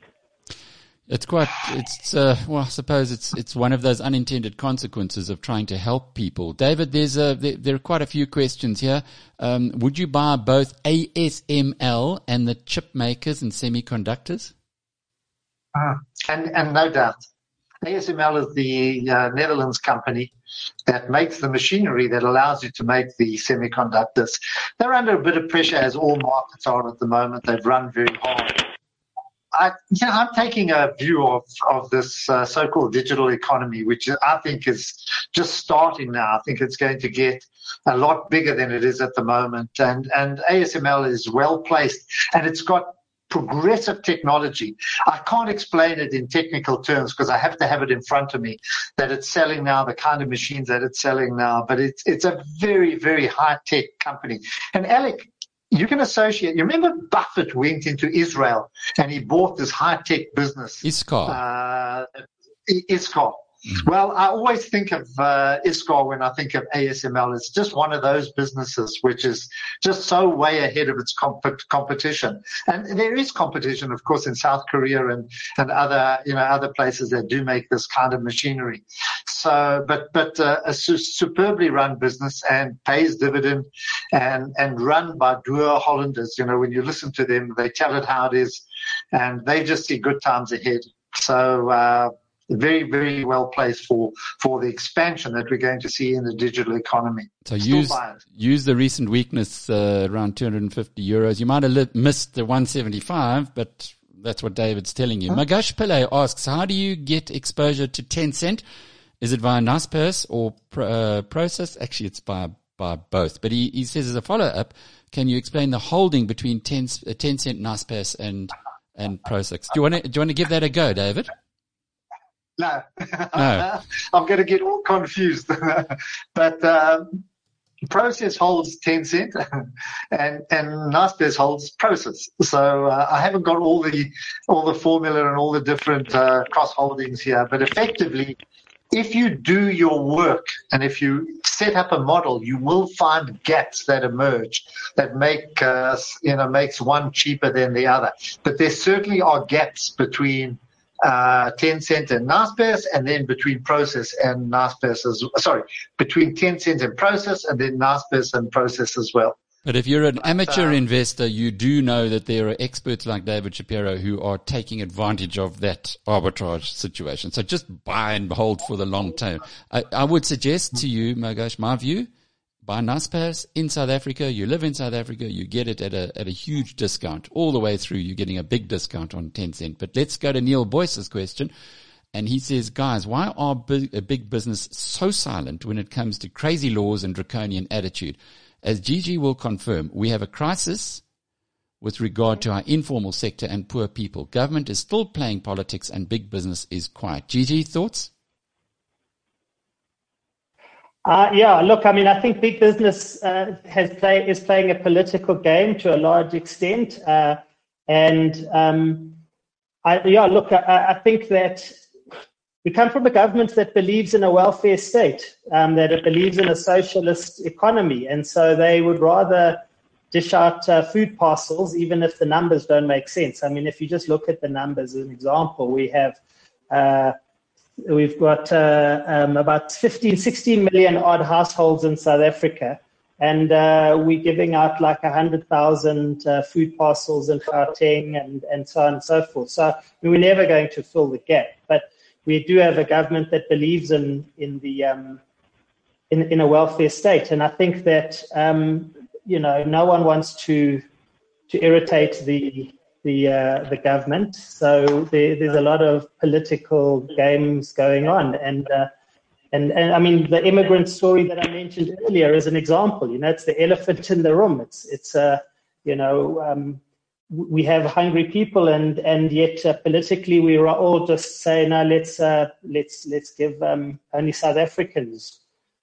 Speaker 1: It's quite, it's, uh, well, I suppose it's, it's one of those unintended consequences of trying to help people. David, there's a, there, there are quite a few questions here. Um, would you buy both A S M L and the chip makers and semiconductors?
Speaker 2: Uh, and, and no doubt. A S M L is the uh, Netherlands company that makes the machinery that allows you to make the semiconductors. They're under a bit of pressure, as all markets are at the moment. They've run very hard. I, you know, I'm taking a view of, of this uh, so-called digital economy, which I think is just starting now. I think it's going to get a lot bigger than it is at the moment. And, and A S M L is well placed, and it's got progressive technology. I can't explain it in technical terms because I have to have it in front of me, that it's selling now, the kind of machines that it's selling now. But it's, it's a very, very high-tech company. And Alec, you can associate. You remember Buffett went into Israel and he bought this high-tech business.
Speaker 1: Iscar.
Speaker 2: Uh, Iscar. Mm-hmm. Well, I always think of uh, Iscar when I think of A S M L. It's just one of those businesses which is just so way ahead of its comp- competition. And there is competition, of course, in South Korea and, and other, you know, other places that do make this kind of machinery. So, but, but uh, a su- superbly run business and pays dividend and, and run by Deur Hollanders. You know, when you listen to them, they tell it how it is and they just see good times ahead. So uh, very, very well placed for, for the expansion that we're going to see in the digital economy.
Speaker 1: So
Speaker 2: Still
Speaker 1: use,
Speaker 2: buyers.
Speaker 1: use the recent weakness uh, around two hundred fifty euros. You might have li- missed the one seventy-five, but that's what David's telling you. Huh? Magash Pillay asks, how do you get exposure to Tencent? Is it via Naspers or uh, Prosus? Actually, it's by by both. But he, he says as a follow-up, can you explain the holding between ten, uh, Tencent, Naspers, and and Prosus? Do you want to do you want to give that a go, David?
Speaker 2: No,
Speaker 1: no.
Speaker 2: I'm going to get all confused. But um, Prosus holds Tencent, and and Naspers holds Prosus. So uh, I haven't got all the all the formula and all the different uh, cross holdings here. But effectively, if you do your work and if you set up a model, you will find gaps that emerge that make uh, you know makes one cheaper than the other. But there certainly are gaps between uh, Tencent and Naspers, and then between Prosus and Naspers as sorry between Tencent and Prosus, and then Naspers and Prosus as well.
Speaker 1: But if you're an
Speaker 2: but,
Speaker 1: amateur
Speaker 2: uh,
Speaker 1: investor, you do know that there are experts like David Shapiro who are taking advantage of that arbitrage situation. So just buy and hold for the long term. I, I would suggest to you, Magash, my view, buy Naspers in South Africa. You live in South Africa. You get it at a, at a huge discount all the way through. You're getting a big discount on Tencent. But let's go to Neil Boyce's question. And he says, guys, why are big, a big business so silent when it comes to crazy laws and draconian attitude? As Gigi will confirm, we have a crisis with regard to our informal sector and poor people. Government is still playing politics and big business is quiet. Gigi, thoughts?
Speaker 3: Uh, yeah, look, I mean, I think big business uh, has play, is playing a political game to a large extent. Uh, and, um, I, yeah, look, I, I think that we come from a government that believes in a welfare state, um, that it believes in a socialist economy. And so they would rather dish out uh, food parcels, even if the numbers don't make sense. I mean, if you just look at the numbers as an example, we have, uh, we've got uh, um, about fifteen, sixteen million odd households in South Africa. And uh, we're giving out like one hundred thousand uh, food parcels in Gauteng and, and so on and so forth. So I mean, we're never going to fill the gap. But we do have a government that believes in in the um, in in a welfare state, and I think that um, you know no one wants to to irritate the the uh, the government. So there, there's a lot of political games going on, and uh, and and I mean the immigrant story that I mentioned earlier is an example. You know, it's the elephant in the room. It's it's uh, you know. Um, we have hungry people, and and yet uh, politically we are all just saying, no, let's uh, let's let's give um, only South Africans.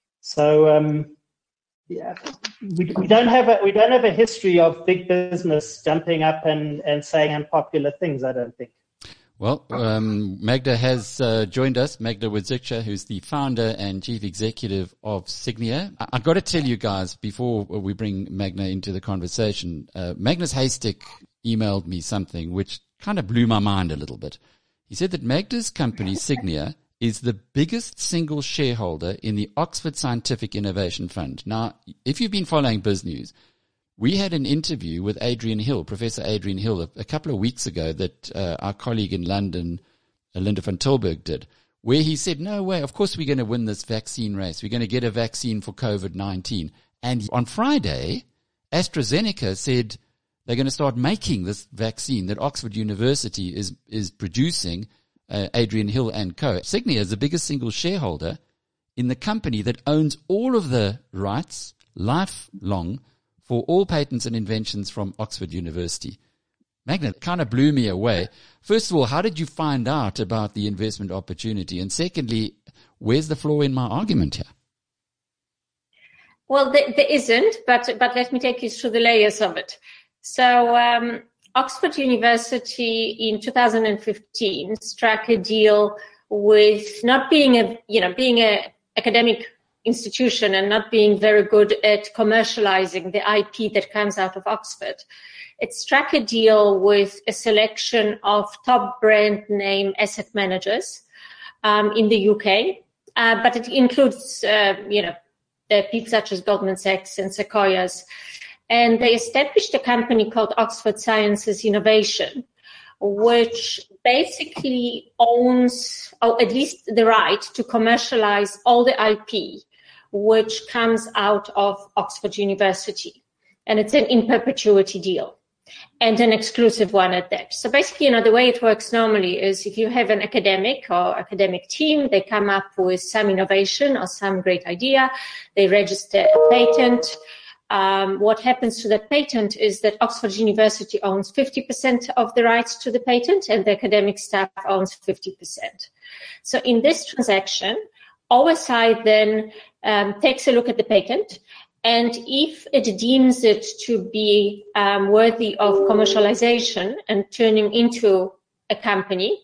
Speaker 3: So um, yeah, we, we don't have a we don't have a history of big business jumping up and, and saying unpopular things, I don't think.
Speaker 1: Well, um, Magda has uh, joined us, Magda Wadzicka, who's the founder and chief executive of Signia. I- I've got to tell you guys before we bring Magda into the conversation, uh, Magnus Haystick emailed me something which kind of blew my mind a little bit. He said that Magda's company, Signia, is the biggest single shareholder in the Oxford Scientific Innovation Fund. Now, if you've been following BizNews, we had an interview with Adrian Hill, Professor Adrian Hill, a, a couple of weeks ago that uh, our colleague in London, uh, Linda van Tilburg, did, where he said, no way, of course we're going to win this vaccine race. We're going to get a vaccine for COVID nineteen. And on Friday, AstraZeneca said they're going to start making this vaccine that Oxford University is is producing, uh, Adrian Hill and co. Signia is the biggest single shareholder in the company that owns all of the rights, lifelong, for all patents and inventions from Oxford University. Magna, kind of blew me away. First of all, how did you find out about the investment opportunity? And secondly, where's the flaw in my argument here?
Speaker 5: Well, there, there isn't, but but let me take you through the layers of it. So um, Oxford University in two thousand fifteen struck a deal with not being a, you know, being a academic institution and not being very good at commercializing the I P that comes out of Oxford. It struck a deal with a selection of top brand name asset managers um, in the U K, uh, but it includes, uh, you know, uh, people such as Goldman Sachs and Sequoias. And they established a company called Oxford Sciences Innovation, which basically owns, or at least the right to commercialize all the I P which comes out of Oxford University. And it's an in perpetuity deal, and an exclusive one at that. So basically, you know, the way it works normally is if you have an academic or academic team, they come up with some innovation or some great idea, they register a patent. Um, what happens to that patent is that Oxford University owns fifty percent of the rights to the patent, and the academic staff owns fifty percent. So in this transaction, O S I then um, takes a look at the patent, and if it deems it to be um, worthy of commercialization and turning into a company,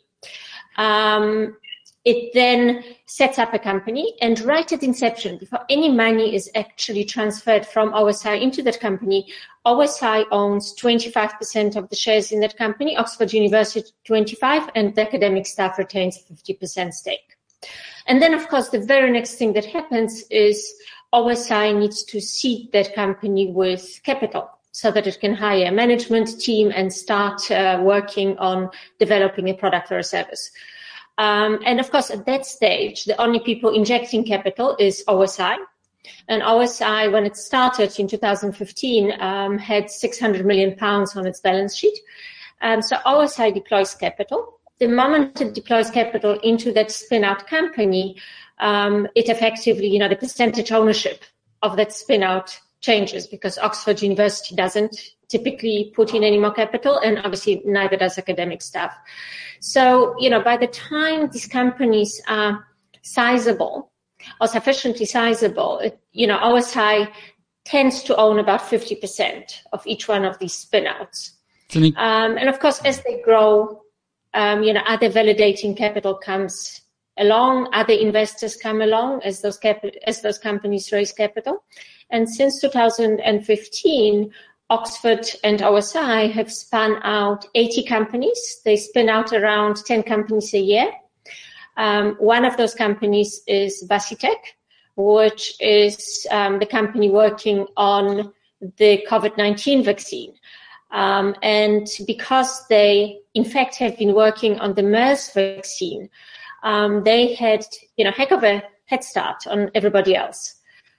Speaker 5: um, it then sets up a company, and right at inception, before any money is actually transferred from O S I into that company, O S I owns twenty-five percent of the shares in that company, Oxford University twenty-five, and the academic staff retains a fifty percent stake. And then, of course, the very next thing that happens is O S I needs to seed that company with capital so that it can hire a management team and start uh, working on developing a product or a service. Um, and of course, at that stage, the only people injecting capital is O S I. And O S I, when it started in two thousand fifteen, um, had six hundred million pounds on its balance sheet. Um, so O S I deploys capital. The moment it deploys capital into that spin-out company, um, it effectively, you know, the percentage ownership of that spin-out changes because Oxford University doesn't typically put in any more capital, and obviously neither does academic staff. So, you know, by the time these companies are sizable or sufficiently sizable, it, you know, O S I tends to own about fifty percent of each one of these spin-outs. Um, and of course, as they grow, um, you know, other validating capital comes along, other investors come along as those cap- as those companies raise capital. And since two thousand fifteen, Oxford and O S I have spun out eighty companies. They spin out around ten companies a year. Um, one of those companies is Vaccitech, which is um, the company working on the COVID nineteen vaccine. Um, and because they, in fact, have been working on the MERS vaccine, um, they had, you know, heck of a head start on everybody else.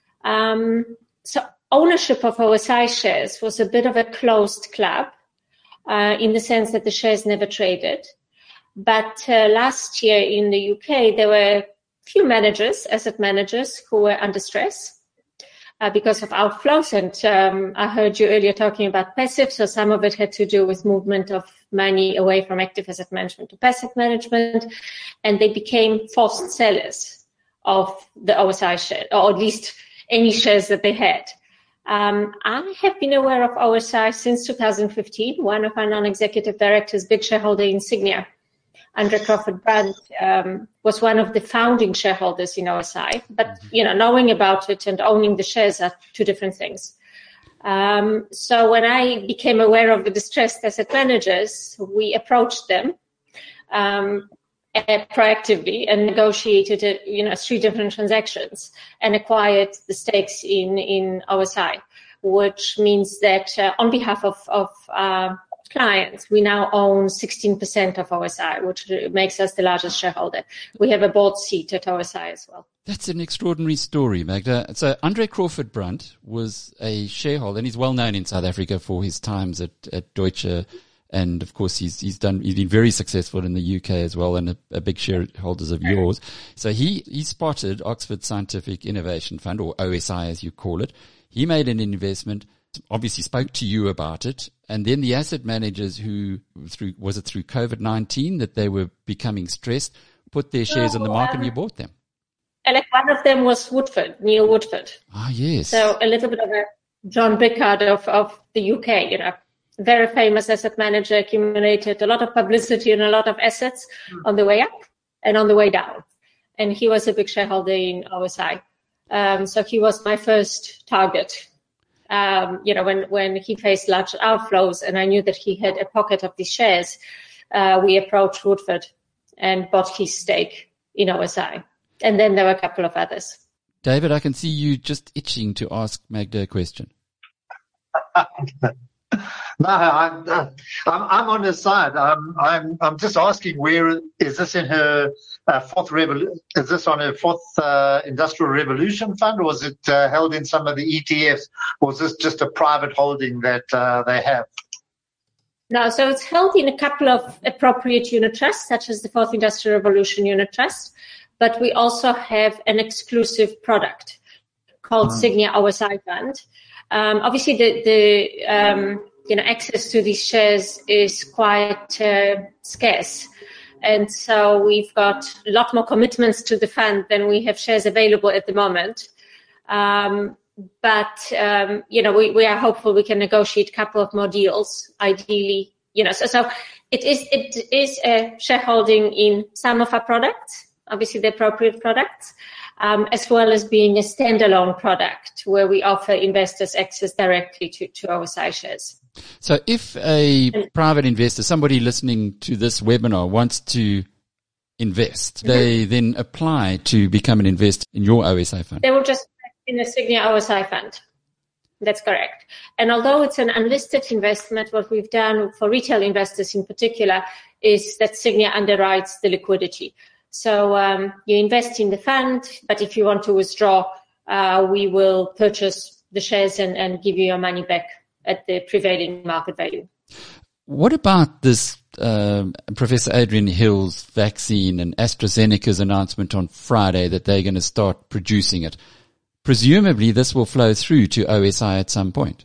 Speaker 5: Um, so ownership of O S I shares was a bit of a closed club, uh, in the sense that the shares never traded. But uh, last year in the U K, there were a few managers, asset managers, who were under stress uh, because of outflows. And um, I heard you earlier talking about passive, so some of it had to do with movement of money away from active asset management to passive management. And they became forced sellers of the O S I share, or at least any shares that they had. Um, I have been aware of O S I since two thousand fifteen. One of our non-executive directors, big shareholder Insignia, Andre Crawford-Brunt, um, was one of the founding shareholders in O S I. But, you know, knowing about it and owning the shares are two different things. Um, so when I became aware of the distressed asset managers, we approached them um, proactively and negotiated, uh, you know, three different transactions and acquired the stakes in, in O S I, which means that uh, on behalf of, of uh, clients, we now own sixteen percent of O S I, which makes us the largest shareholder. We have a board seat at O S I as well. That's
Speaker 1: an extraordinary story, Magda. So Andre Crawford-Brunt was a shareholder, and he's well known in South Africa for his times at, at Deutsche. And of course, he's, he's done, he's been very successful in the U K as well, and a, a big shareholders of yours. So he, he spotted Oxford Scientific Innovation Fund, or O S I as you call it. He made an investment, obviously spoke to you about it. And then the asset managers who through, was it through COVID nineteen that they were becoming stressed, put their shares on the market um, and you bought them?
Speaker 5: And one of them was Woodford, Neil Woodford.
Speaker 1: Ah, yes.
Speaker 5: So a little bit of a John Bickard of, of the U K, you know. Very famous asset manager, accumulated a lot of publicity and a lot of assets mm. on the way up and on the way down. And he was a big shareholder in O S I. Um, so he was my first target, um, you know, when, when he faced large outflows and I knew that he had a pocket of these shares, uh, we approached Woodford and bought his stake in O S I. And then there were a couple of others.
Speaker 1: David, I can see you just itching to ask Magda a question.
Speaker 2: No, I'm, uh, I'm I'm on her side. I'm I'm I'm just asking, where is this in her uh, fourth revol- Is this on her fourth uh, industrial revolution fund, or is it uh, held in some of the E T Fs, or is this just a private holding that uh, they have?
Speaker 5: No, so it's held in a couple of appropriate unit trusts, such as the Fourth Industrial Revolution Unit Trust, but we also have an exclusive product called mm. Signia O S I Fund. Um, obviously, the, the um, you know access to these shares is quite uh, scarce, and so we've got a lot more commitments to the fund than we have shares available at the moment. Um, But, um, you know, we, we are hopeful we can negotiate a couple of more deals, ideally, you know, so, so it is, it is a shareholding in some of our products, obviously the appropriate products, um, as well as being a standalone product where we offer investors access directly to, to O S I shares.
Speaker 1: So if a and, private investor, somebody listening to this webinar wants to invest, mm-hmm. they then apply to become an investor in your O S I fund?
Speaker 5: They will just in the Signia O S I fund. That's correct. And although it's an unlisted investment, what we've done for retail investors in particular is that Signia underwrites the liquidity. So um, you invest in the fund, but if you want to withdraw, uh, we will purchase the shares and, and give you your money back at the prevailing market value.
Speaker 1: What about this uh, Professor Adrian Hill's vaccine and AstraZeneca's announcement on Friday that they're going to start producing it? Presumably, this will flow through to O S I at some point.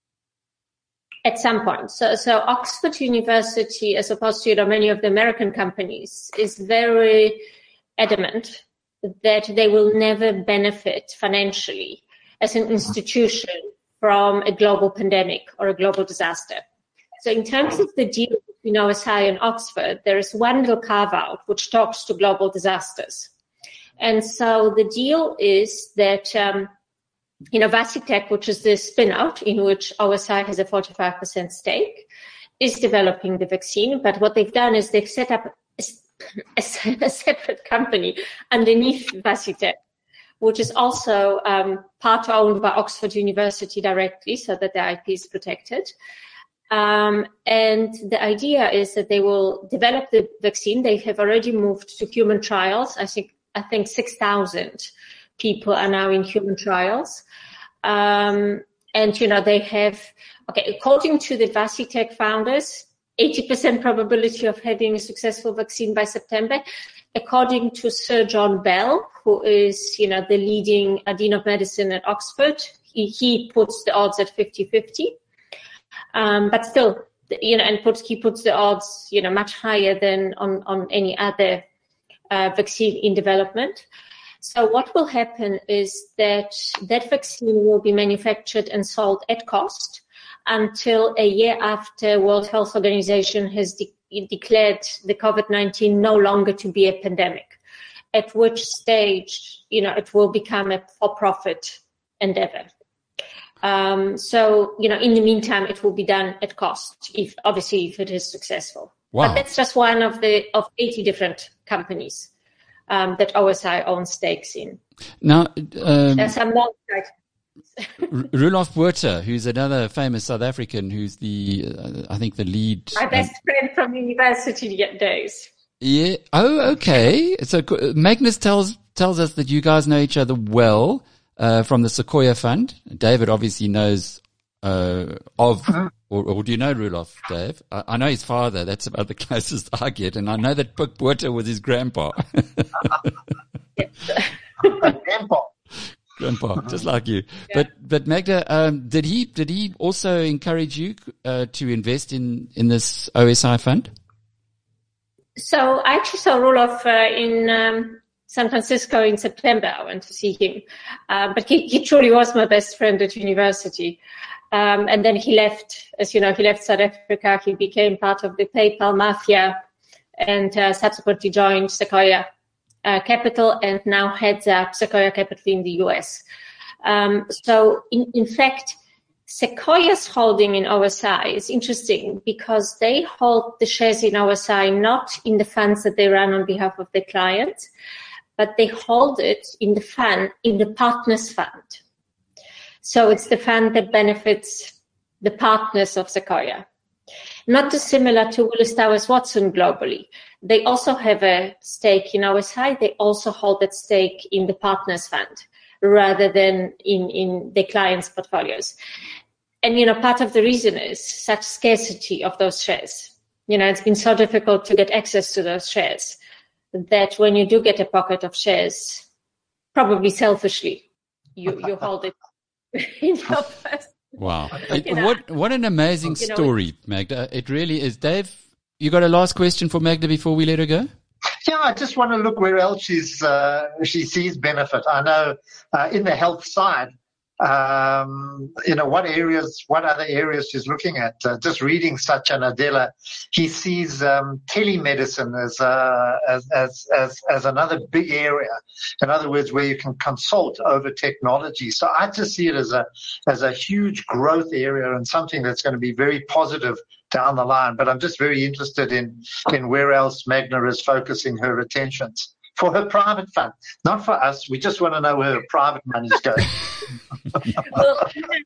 Speaker 5: At some point. So, so Oxford University, as opposed to you know, many of the American companies, is very adamant that they will never benefit financially as an institution from a global pandemic or a global disaster. So in terms of the deal between O S I and Oxford, there is one little carve-out which talks to global disasters. And so the deal is that, um, you know, Vasitec, which is the spin-out in which O S I has a forty-five percent stake, is developing the vaccine. But what they've done is they've set up a, a, a separate company underneath Vasitec, which is also um, part owned by Oxford University directly so that the I P is protected. Um, and the idea is that they will develop the vaccine. They have already moved to human trials. I think I think six thousand people are now in human trials. Um, and, you know, they have, okay, according to the Vasitec founders, eighty percent probability of having a successful vaccine by September. According to Sir John Bell, who is, you know, the leading Dean of Medicine at Oxford, he, he puts the odds at fifty-fifty. Um, but still, you know, and puts, he puts the odds, you know, much higher than on, on any other Uh, vaccine in development. So what will happen is that that vaccine will be manufactured and sold at cost until a year after World Health Organization has de- declared the COVID nineteen no longer to be a pandemic, at which stage, you know, it will become a for-profit endeavor. Um, so, you know, in the meantime, it will be done at cost, if obviously if it is successful.
Speaker 1: Wow.
Speaker 5: But that's just one of the of eighty different companies um, that O S I owns stakes in.
Speaker 1: Now, um,
Speaker 5: there's some more.
Speaker 1: Roelof Botha, who's another famous South African, who's the uh, I think the lead.
Speaker 5: My best um, friend from university days.
Speaker 1: Yeah. Oh, okay. So Magnus tells tells us that you guys know each other well uh, from the Sequoia Fund. David obviously knows uh, of. Uh-huh. Or, or do you know Roelof, Dave? I, I know his father. That's about the closest I get. And I know that Puk Botha was his grandpa.
Speaker 2: Grandpa.
Speaker 1: Grandpa, just like you. Yeah. But but Magda, um, did he did he also encourage you uh, to invest in, in this O S I fund?
Speaker 5: So I actually saw Roelof uh, in um, San Francisco in September. I went to see him. Uh, but he, he truly was my best friend at university. Um, and then he left, as you know, he left South Africa. He became part of the PayPal mafia and uh, subsequently joined Sequoia uh, Capital and now heads up Sequoia Capital in the U S. Um, so, in, in fact, Sequoia's holding in O S I is interesting because they hold the shares in O S I not in the funds that they run on behalf of their clients, but they hold it in the fund, in the Partners Fund. So it's the fund that benefits the partners of Sequoia. Not dissimilar to Willis Towers Watson globally. They also have a stake in O S I. They also hold that stake in the partners fund rather than in, in the clients' portfolios. And, you know, part of the reason is such scarcity of those shares. You know, it's been so difficult to get access to those shares that when you do get a pocket of shares, probably selfishly, you, you hold it in your purse.
Speaker 1: Wow.
Speaker 5: You know,
Speaker 1: what what an amazing
Speaker 5: you know,
Speaker 1: story, Magda. It really is. Dave, you got a last question for Magda before we let her go?
Speaker 2: Yeah, I just want to look where else she's, uh, she sees benefit. I know uh, in the health side, um, you know, what areas, what other areas she's looking at. Uh, just reading Satya Nadella, he sees um, telemedicine as, uh, as, as, as, as another big area. In other words, where you can consult over technology. So I just see it as a, as a huge growth area and something that's going to be very positive down the line. But I'm just very interested in, in where else Magda is focusing her attentions. For her private fund, not for us. We just want to know where her private money is going.
Speaker 5: Well,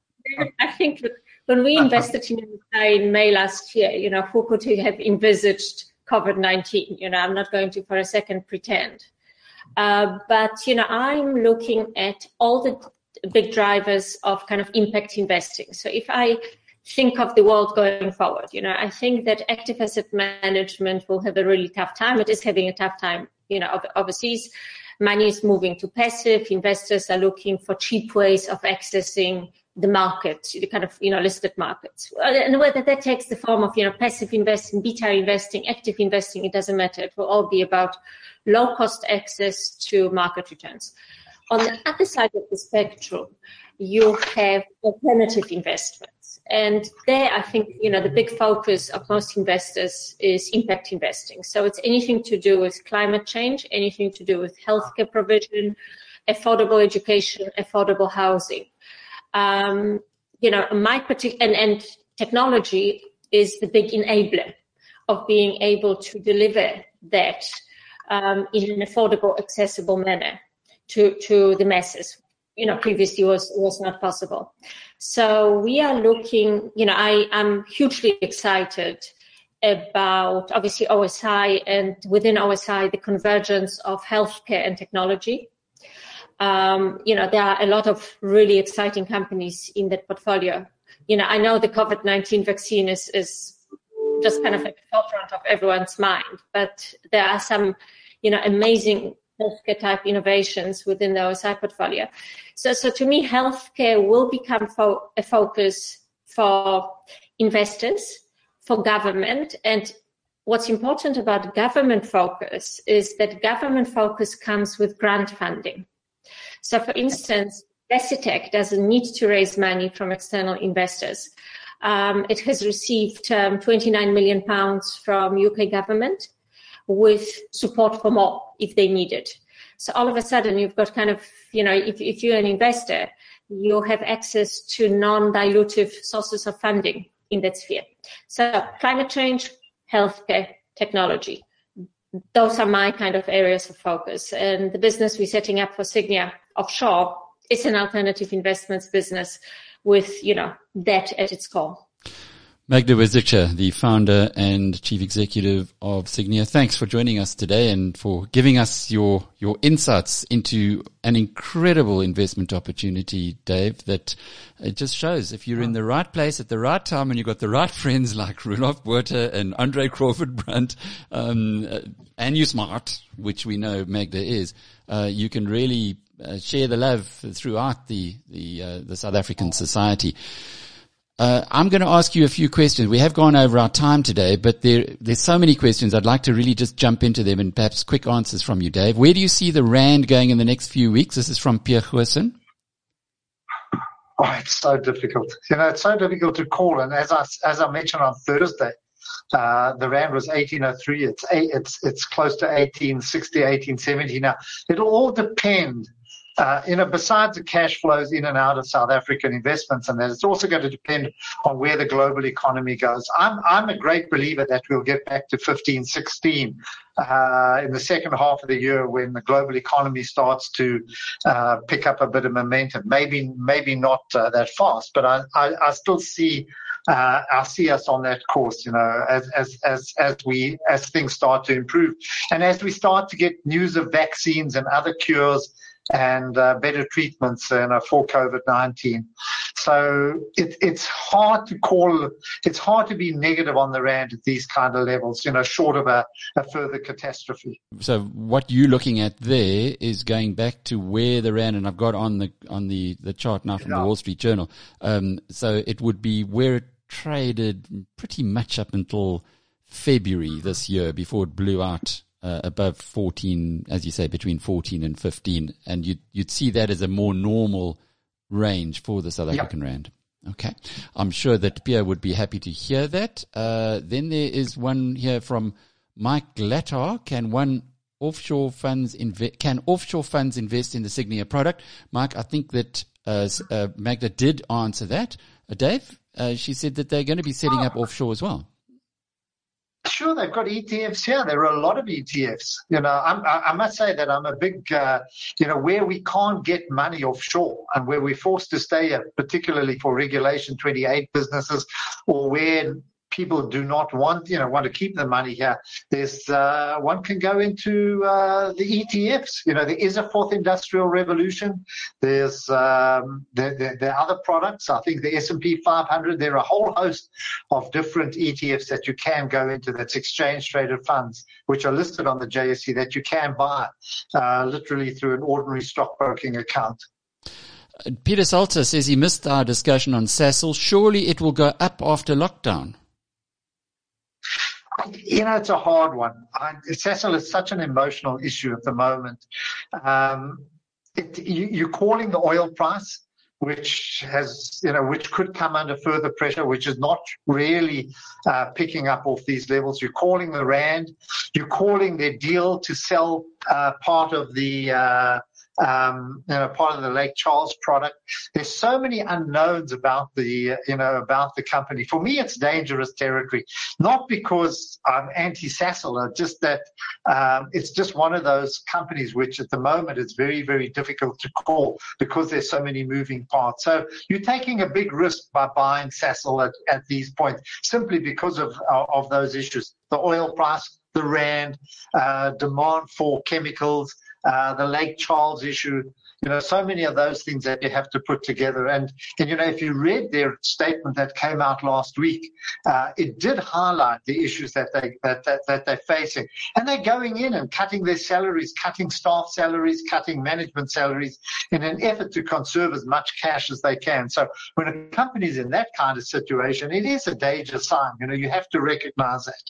Speaker 5: I think that when we invested in U S I in May last year, you know, who could have envisaged COVID nineteen? You know, I'm not going to for a second pretend. Uh, but, you know, I'm looking at all the big drivers of kind of impact investing. So if I think of the world going forward, you know, I think that active asset management will have a really tough time. It is having a tough time. You know, overseas, money is moving to passive. Investors are looking for cheap ways of accessing the market, the kind of, you know, listed markets. And whether that takes the form of, you know, passive investing, beta investing, active investing, it doesn't matter. It will all be about low cost access to market returns. On the other side of the spectrum, you have alternative investments. And there, I think, you know, the big focus of most investors is impact investing. So it's anything to do with climate change, anything to do with healthcare provision, affordable education, affordable housing. Um, you know, my particular, and, and technology is the big enabler of being able to deliver that um, in an affordable, accessible manner to, to the masses. You know, previously was, was not possible. So we are looking, you know, I am hugely excited about obviously O S I and within O S I, the convergence of healthcare and technology. Um, you know, there are a lot of really exciting companies in that portfolio. You know, I know the COVID nineteen vaccine is, is just kind of at the forefront of everyone's mind, but there are some, you know, amazing healthcare type innovations within the O S I portfolio. So, so to me, healthcare will become fo- a focus for investors, for government. And what's important about government focus is that government focus comes with grant funding. So, for instance, Vesitech doesn't need to raise money from external investors. Um, it has received um, twenty-nine million pounds from U K government, with support for more if they need it. So all of a sudden you've got kind of, you know, if, if you're an investor, you have access to non-dilutive sources of funding in that sphere. So climate change, healthcare, technology, those are my kind of areas of focus. And the business we're setting up for Signia Offshore is an alternative investments business with, you know, that at its core.
Speaker 1: Magda Wierzyca, the founder and chief executive of Signia, thanks for joining us today and for giving us your, your insights into an incredible investment opportunity, Dave, that it just shows if you're in the right place at the right time and you've got the right friends like Rudolf Botha and Andre Crawford Brunt, um, and you're smart, which we know Magda is, uh, you can really uh, share the love throughout the, the, uh, the South African society. Uh, I'm going to ask you a few questions. We have gone over our time today, but there, there's so many questions. I'd like to really just jump into them and perhaps quick answers from you, Dave. Where do you see the rand going in the next few weeks? This is from Pierre Goosen.
Speaker 2: Oh, it's so difficult. You know, it's so difficult to call. And as I, as I mentioned on Thursday, uh, the rand was eighteen oh three. It's, it's, it's close to eighteen sixty, eighteen seventy now. It'll all depend uh, you know, besides the cash flows in and out of South African investments, and that it's also going to depend on where the global economy goes. I'm I'm a great believer that we'll get back to fifteen, sixteen uh, in the second half of the year when the global economy starts to uh, pick up a bit of momentum. Maybe maybe not uh, that fast, but I, I, I still see. Uh, I see us on that course, you know, as, as, as, as we, as things start to improve. And as we start to get news of vaccines and other cures and uh, better treatments you know, for COVID nineteen. So it, it's hard to call, it's hard to be negative on the rand at these kind of levels, you know, short of a, a further catastrophe.
Speaker 1: So what you're looking at there is going back to where the rand, and I've got on the, on the, the chart now from yeah. the Wall Street Journal. Um, so it would be where it traded pretty much up until February this year before it blew out uh, above fourteen, as you say, between fourteen and fifteen. And you'd, you'd see that as a more normal range for the South African yep. rand. Okay. I'm sure that Pierre would be happy to hear that. Uh, then there is one here from Mike Glatar. Can one offshore funds inve- can offshore funds invest in the Signia product? Mike, I think that uh, uh, Magda did answer that. Uh, Dave, uh, she said that they're going to be setting up offshore as well.
Speaker 2: Sure, they've got E T Fs here. There are a lot of E T Fs. You know, I'm, I must say that I'm a big, uh, you know, where we can't get money offshore and where we're forced to stay here, particularly for Regulation twenty-eight businesses, or where people do not want, you know, want to keep the money here. There's uh, one can go into uh, the E T Fs. You know, there is a fourth industrial revolution. There's um, there, there, there are other products. I think the S and P five hundred. There are a whole host of different E T Fs that you can go into. That's exchange traded funds, which are listed on the J S E that you can buy uh, literally through an ordinary stockbroking account.
Speaker 1: Peter Salter says he missed our discussion on Sasol. Surely it will go up after lockdown.
Speaker 2: You know, it's a hard one. I, Sasol is such an emotional issue at the moment. Um, it, you, you're calling the oil price, which has, you know, which could come under further pressure, which is not really uh, picking up off these levels. You're calling the rand. You're calling their deal to sell uh, part of the uh, Um, you know, part of the Lake Charles product. There's so many unknowns about the, uh, you know, about the company. For me, it's dangerous territory, not because I'm anti-Sasol, just that um, it's just one of those companies which at the moment is very, very difficult to call because there's so many moving parts. So you're taking a big risk by buying Sasol at, at these points simply because of, of, of those issues. The oil price, the rand, uh, demand for chemicals, Uh, the Lake Charles issue, you know, so many of those things that you have to put together. And, and you know, if you read their statement that came out last week, uh, it did highlight the issues that, they, that, that, that they're facing. And they're going in and cutting their salaries, cutting staff salaries, cutting management salaries in an effort to conserve as much cash as they can. So when a company's in that kind of situation, it is a danger sign. You know, you have to recognize that.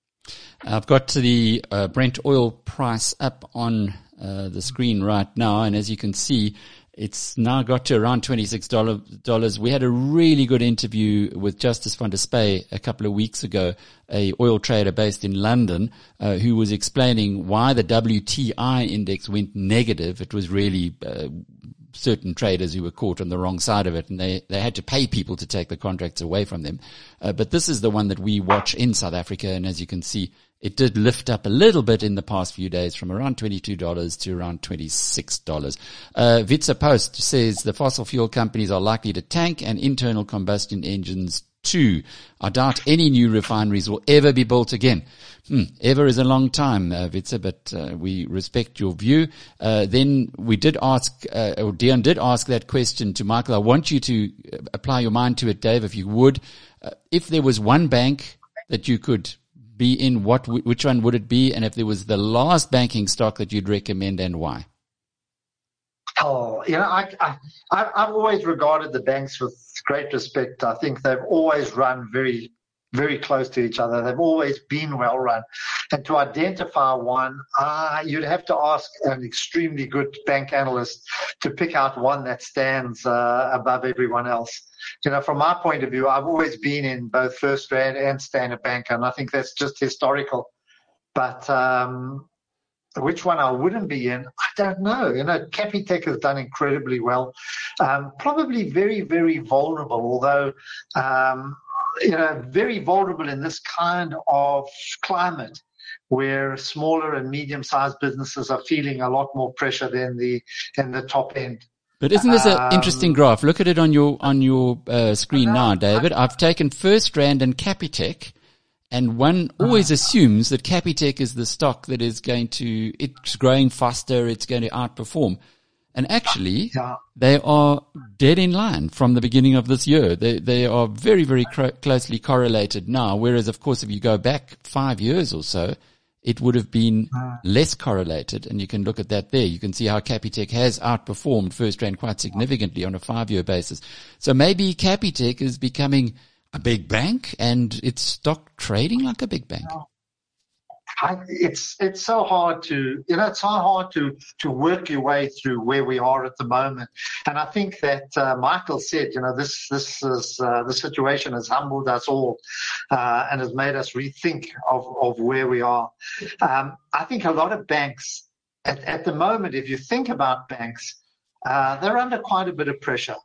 Speaker 1: I've got the uh, Brent oil price up on uh, the screen right now, and as you can see, it's now got to around twenty-six dollars. We had a really good interview with Justice van der Spey a couple of weeks ago, a oil trader based in London, uh, who was explaining why the W T I index went negative. It was really uh, certain traders who were caught on the wrong side of it, and they, they had to pay people to take the contracts away from them. Uh, but this is the one that we watch in South Africa, and as you can see, it did lift up a little bit in the past few days from around twenty-two dollars to around twenty-six dollars. Uh, Vitsa Post says the fossil fuel companies are likely to tank and internal combustion engines too. I doubt any new refineries will ever be built again. Hmm, ever is a long time, uh, Vitsa, but uh, we respect your view. Uh, then we did ask, uh, or Dion did ask that question to Michael. I want you to apply your mind to it, Dave, if you would. Uh, if there was one bank that you could be in, what, which one would it be? And if there was the last banking stock that you'd recommend and why?
Speaker 2: Oh, you know, I, I, I've always regarded the banks with great respect. I think they've always run very, very close to each other. They've always been well run. And to identify one, uh, you'd have to ask an extremely good bank analyst to pick out one that stands uh, above everyone else. You know, from my point of view, I've always been in both First Rand and Standard Bank, and I think that's just historical. But um, which one I wouldn't be in, I don't know. You know, Capitec has done incredibly well. Um, probably very, very vulnerable, although, um, you know, very vulnerable in this kind of climate where smaller and medium-sized businesses are feeling a lot more pressure than the in the top end.
Speaker 1: But isn't this an
Speaker 2: Um,
Speaker 1: interesting graph? Look at it on your on your uh, screen now, David. I've taken FirstRand and Capitec, and one always assumes that Capitec is the stock that is going to, it's growing faster, it's going to outperform. And actually,
Speaker 2: Yeah.
Speaker 1: they are dead in line from the beginning of this year. They they are very, very cro- closely correlated now, whereas, of course, if you go back five years or so, it would have been less correlated. And you can look at that there. You can see how Capitec has outperformed FirstRand quite significantly on a five-year basis. So maybe Capitec is becoming a big bank and its stock trading like a big bank.
Speaker 2: I, it's it's so hard to you know it's so hard to to work your way through where we are at the moment, and I think that uh, Michael said you know this this is uh, the situation has humbled us all uh, and has made us rethink of of where we are. Um, I think a lot of banks at, at the moment, if you think about banks, uh, they're under quite a bit of pressure.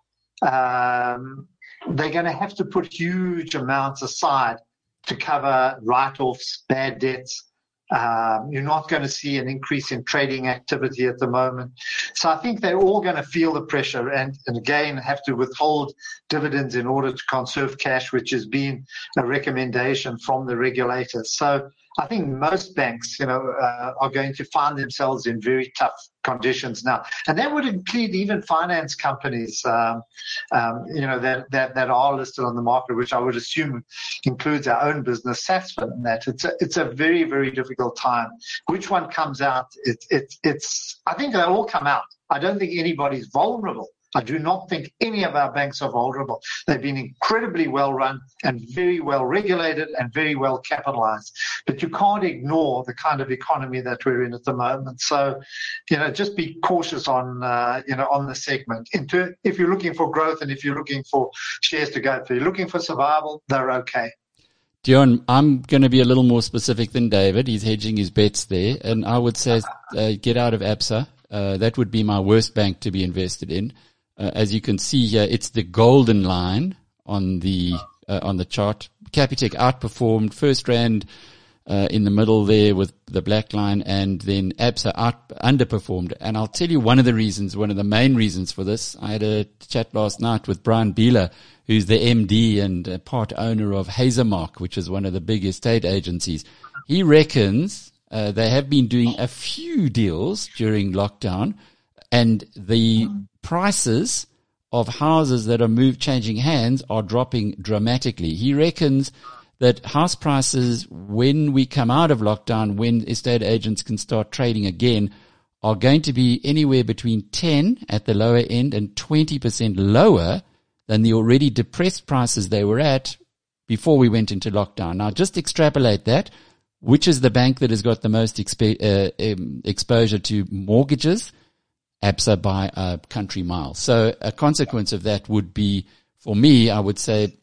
Speaker 2: Um, they're going to have to put huge amounts aside to cover write-offs, bad debts. Um, you're not going to see an increase in trading activity at the moment. So I think they're all going to feel the pressure and, and again, have to withhold dividends in order to conserve cash, which has been a recommendation from the regulators. So I think most banks, you know, uh, are going to find themselves in very tough conditions now. And that would include even finance companies, um, um, you know, that, that, that are listed on the market, which I would assume includes our own business, Sasfin, and that. It's a, it's a very, very difficult time. Which one comes out? It, it, it's, I think they'll all come out. I don't think anybody's vulnerable. I do not think any of our banks are vulnerable. They've been incredibly well run and very well regulated and very well capitalized. But you can't ignore the kind of economy that we're in at the moment. So, you know, just be cautious on, uh, you know, on the segment. Into, if you're looking for growth and if you're looking for shares to go for, you're looking for survival, they're okay.
Speaker 1: Dion, I'm going to be a little more specific than David. He's hedging his bets there. And I would say uh, get out of Absa. Uh, that would be my worst bank to be invested in. Uh, as you can see here, it's the golden line on the uh, on the chart. Capitec outperformed FirstRand uh, in the middle there with the black line, and then Absa out, underperformed. And I'll tell you one of the reasons, one of the main reasons for this. I had a chat last night with Brian Beeler, who's the M D and uh, part owner of Hazelmark, which is one of the big estate agencies. He reckons uh, they have been doing a few deals during lockdown, and the prices of houses that are moved, changing hands are dropping dramatically. He reckons that house prices, when we come out of lockdown, when estate agents can start trading again, are going to be anywhere between ten at the lower end and twenty percent lower than the already depressed prices they were at before we went into lockdown. Now, just extrapolate that. Which is the bank that has got the most exp- uh, um, exposure to mortgages? Absa by a country mile. So a consequence of that would be, for me, I would say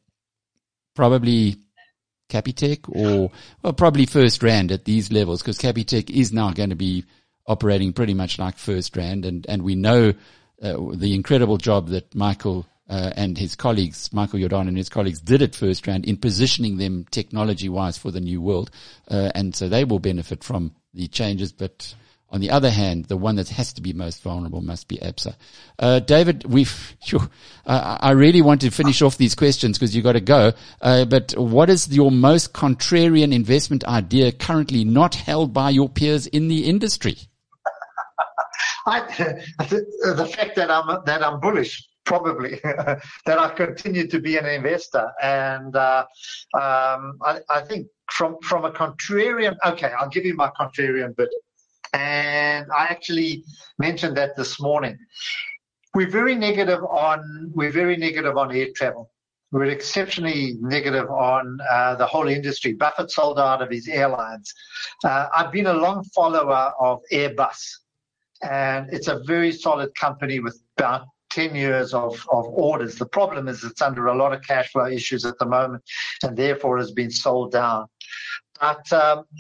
Speaker 1: probably Capitec or, well, probably FirstRand at these levels, because Capitec is now going to be operating pretty much like FirstRand, and, and we know uh, the incredible job that Michael uh, and his colleagues, Michael Jordan and his colleagues, did at FirstRand in positioning them technology-wise for the new world, uh, and so they will benefit from the changes, but on the other hand, the one that has to be most vulnerable must be Absa. Uh, David, we've, sure, uh, I really want to finish off these questions because you've got to go. Uh, but what is your most contrarian investment idea currently not held by your peers in the industry?
Speaker 2: I, the, the fact that I'm, that I'm bullish, probably, that I continue to be an investor. And, uh, um, I, I think from, from a contrarian, okay, I'll give you my contrarian bit. And I actually mentioned that this morning. We're very negative on we're very negative on air travel. We're exceptionally negative on uh, the whole industry. Buffett sold out of his airlines. Uh, I've been a long follower of Airbus, and it's a very solid company with about ten years of, of orders. The problem is it's under a lot of cash flow issues at the moment, and therefore has been sold down. But um,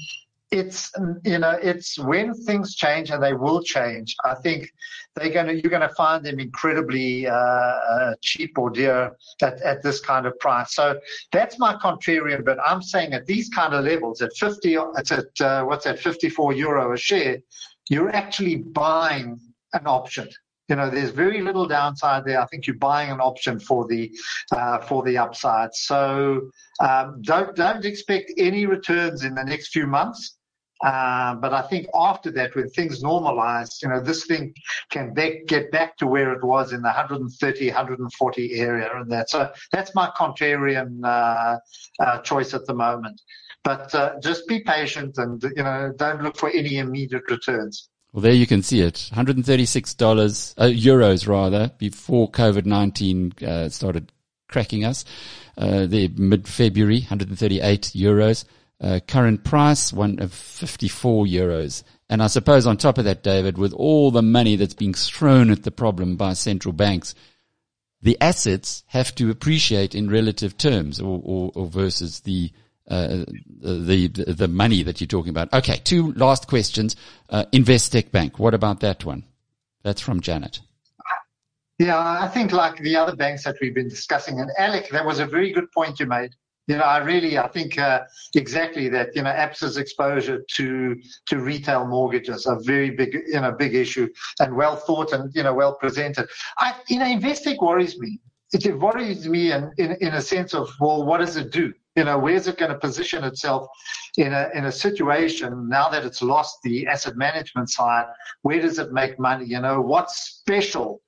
Speaker 2: it's, you know, it's when things change, and they will change. I think they're going to, you're going to find them incredibly uh, uh, cheap or dear at, at this kind of price. So that's my contrarian. But I'm saying at these kind of levels, at fifty, it's at uh, what's that, fifty-four euro a share, you're actually buying an option. You know, there's very little downside there. I think you're buying an option for the uh, for the upside. So um, don't don't expect any returns in the next few months. Uh, but I think after that, when things normalize, you know, this thing can back, get back to where it was in the one thirty, one forty area, and that. So that's my contrarian uh, uh, choice at the moment. But uh, just be patient, and you know, don't look for any immediate returns.
Speaker 1: Well, there you can see it. one hundred thirty-six dollars, uh, euros rather, before COVID nineteen uh, started cracking us. Uh, there mid-February, one hundred thirty-eight euros. Uh, current price, one of fifty-four euros. And I suppose on top of that, David, with all the money that's being thrown at the problem by central banks, the assets have to appreciate in relative terms, or, or, or versus the Uh, the, the, the money that you're talking about. Okay, two last questions. Uh, Investec Bank, what about that one? That's from Janet.
Speaker 2: Yeah, I think like the other banks that we've been discussing, and Alec, that was a very good point you made. You know, I really, I think uh, exactly that, you know, ABSA's exposure to to retail mortgages, a very big, you know, big issue, and well thought and, you know, well presented. I, you know, Investec worries me. It worries me in, in, in a sense of, well, what does it do? You know, where's it going to position itself in a in a situation now that it's lost the asset management side? Where does it make money? You know, what special,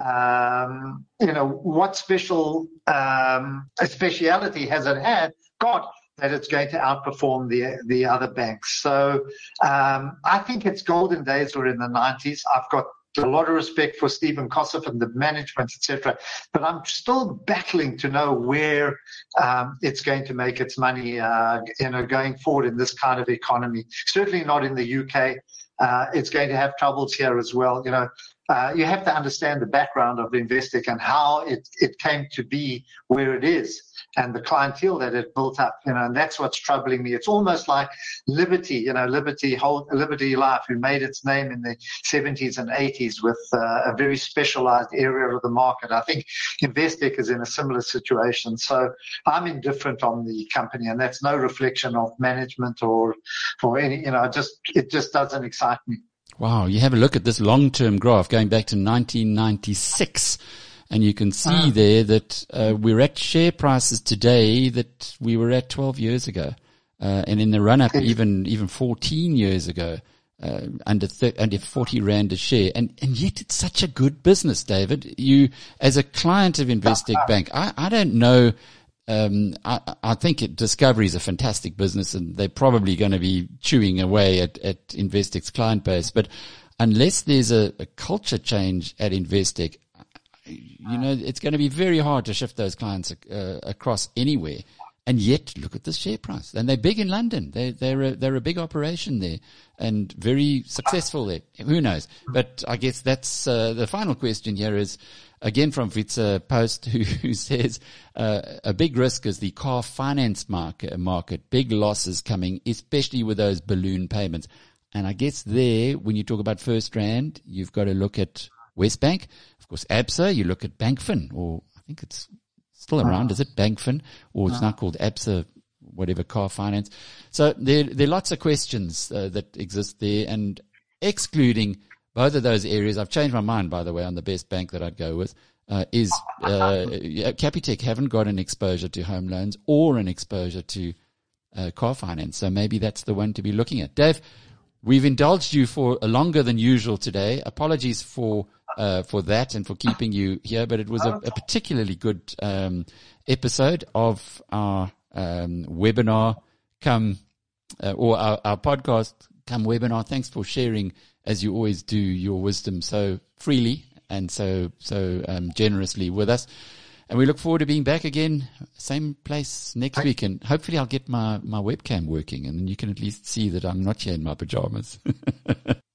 Speaker 2: um, you know, what special um, speciality has it had got that it's going to outperform the the other banks? So um, I think its golden days were in the nineties. I've got a lot of respect for Stephen Kossef and the management, et cetera. But I'm still battling to know where um, it's going to make its money, uh, you know, going forward in this kind of economy. Certainly not in the U K. Uh, it's going to have troubles here as well. You know, uh, you have to understand the background of Investec and how it, it came to be where it is, and the clientele that it built up, you know, and that's what's troubling me. It's almost like Liberty, you know, Liberty hold, Liberty Life, who made its name in the seventies and eighties with uh, a very specialized area of the market. I think Investec is in a similar situation. So I'm indifferent on the company, and that's no reflection of management or, or any, you know, just, it just doesn't excite me.
Speaker 1: Wow. You have a look at this long-term graph going back to nineteen ninety-six. And you can see uh, there that uh, we're at share prices today that we were at twelve years ago. Uh, and in the run-up, even even fourteen years ago, uh, under th- under forty rand a share. And, and yet it's such a good business, David. You, as a client of Investec Bank, I, I don't know, um, I, I think it, Discovery is a fantastic business, and they're probably going to be chewing away at, at Investec's client base. But unless there's a, a culture change at Investec, you know, it's going to be very hard to shift those clients uh, across anywhere. And yet, look at the share price. And they're big in London. They, they're a, they're a big operation there and very successful there. Who knows? But I guess that's uh, the final question here is, again, from Vitsa Post, who, who says uh, a big risk is the car finance market, market. Big losses coming, especially with those balloon payments. And I guess there, when you talk about First Rand, you've got to look at Westbank. Of course, ABSA, you look at Bankfin, or I think it's still around, is it Bankfin? Or it's now called ABSA, whatever, car finance. So there, there are lots of questions uh, that exist there, and excluding both of those areas, I've changed my mind, by the way, on the best bank that I'd go with, uh, is uh, Capitec haven't got an exposure to home loans or an exposure to uh, car finance. So maybe that's the one to be looking at. Dave, we've indulged you for longer than usual today. Apologies for uh, for that and for keeping you here, but it was a, a particularly good um, episode of our um, webinar come uh, or our, our podcast come webinar. Thanks for sharing, as you always do, your wisdom so freely and so so um, generously with us. And we look forward to being back again, same place next week. And hopefully I'll get my, my webcam working, and then you can at least see that I'm not here in my pajamas.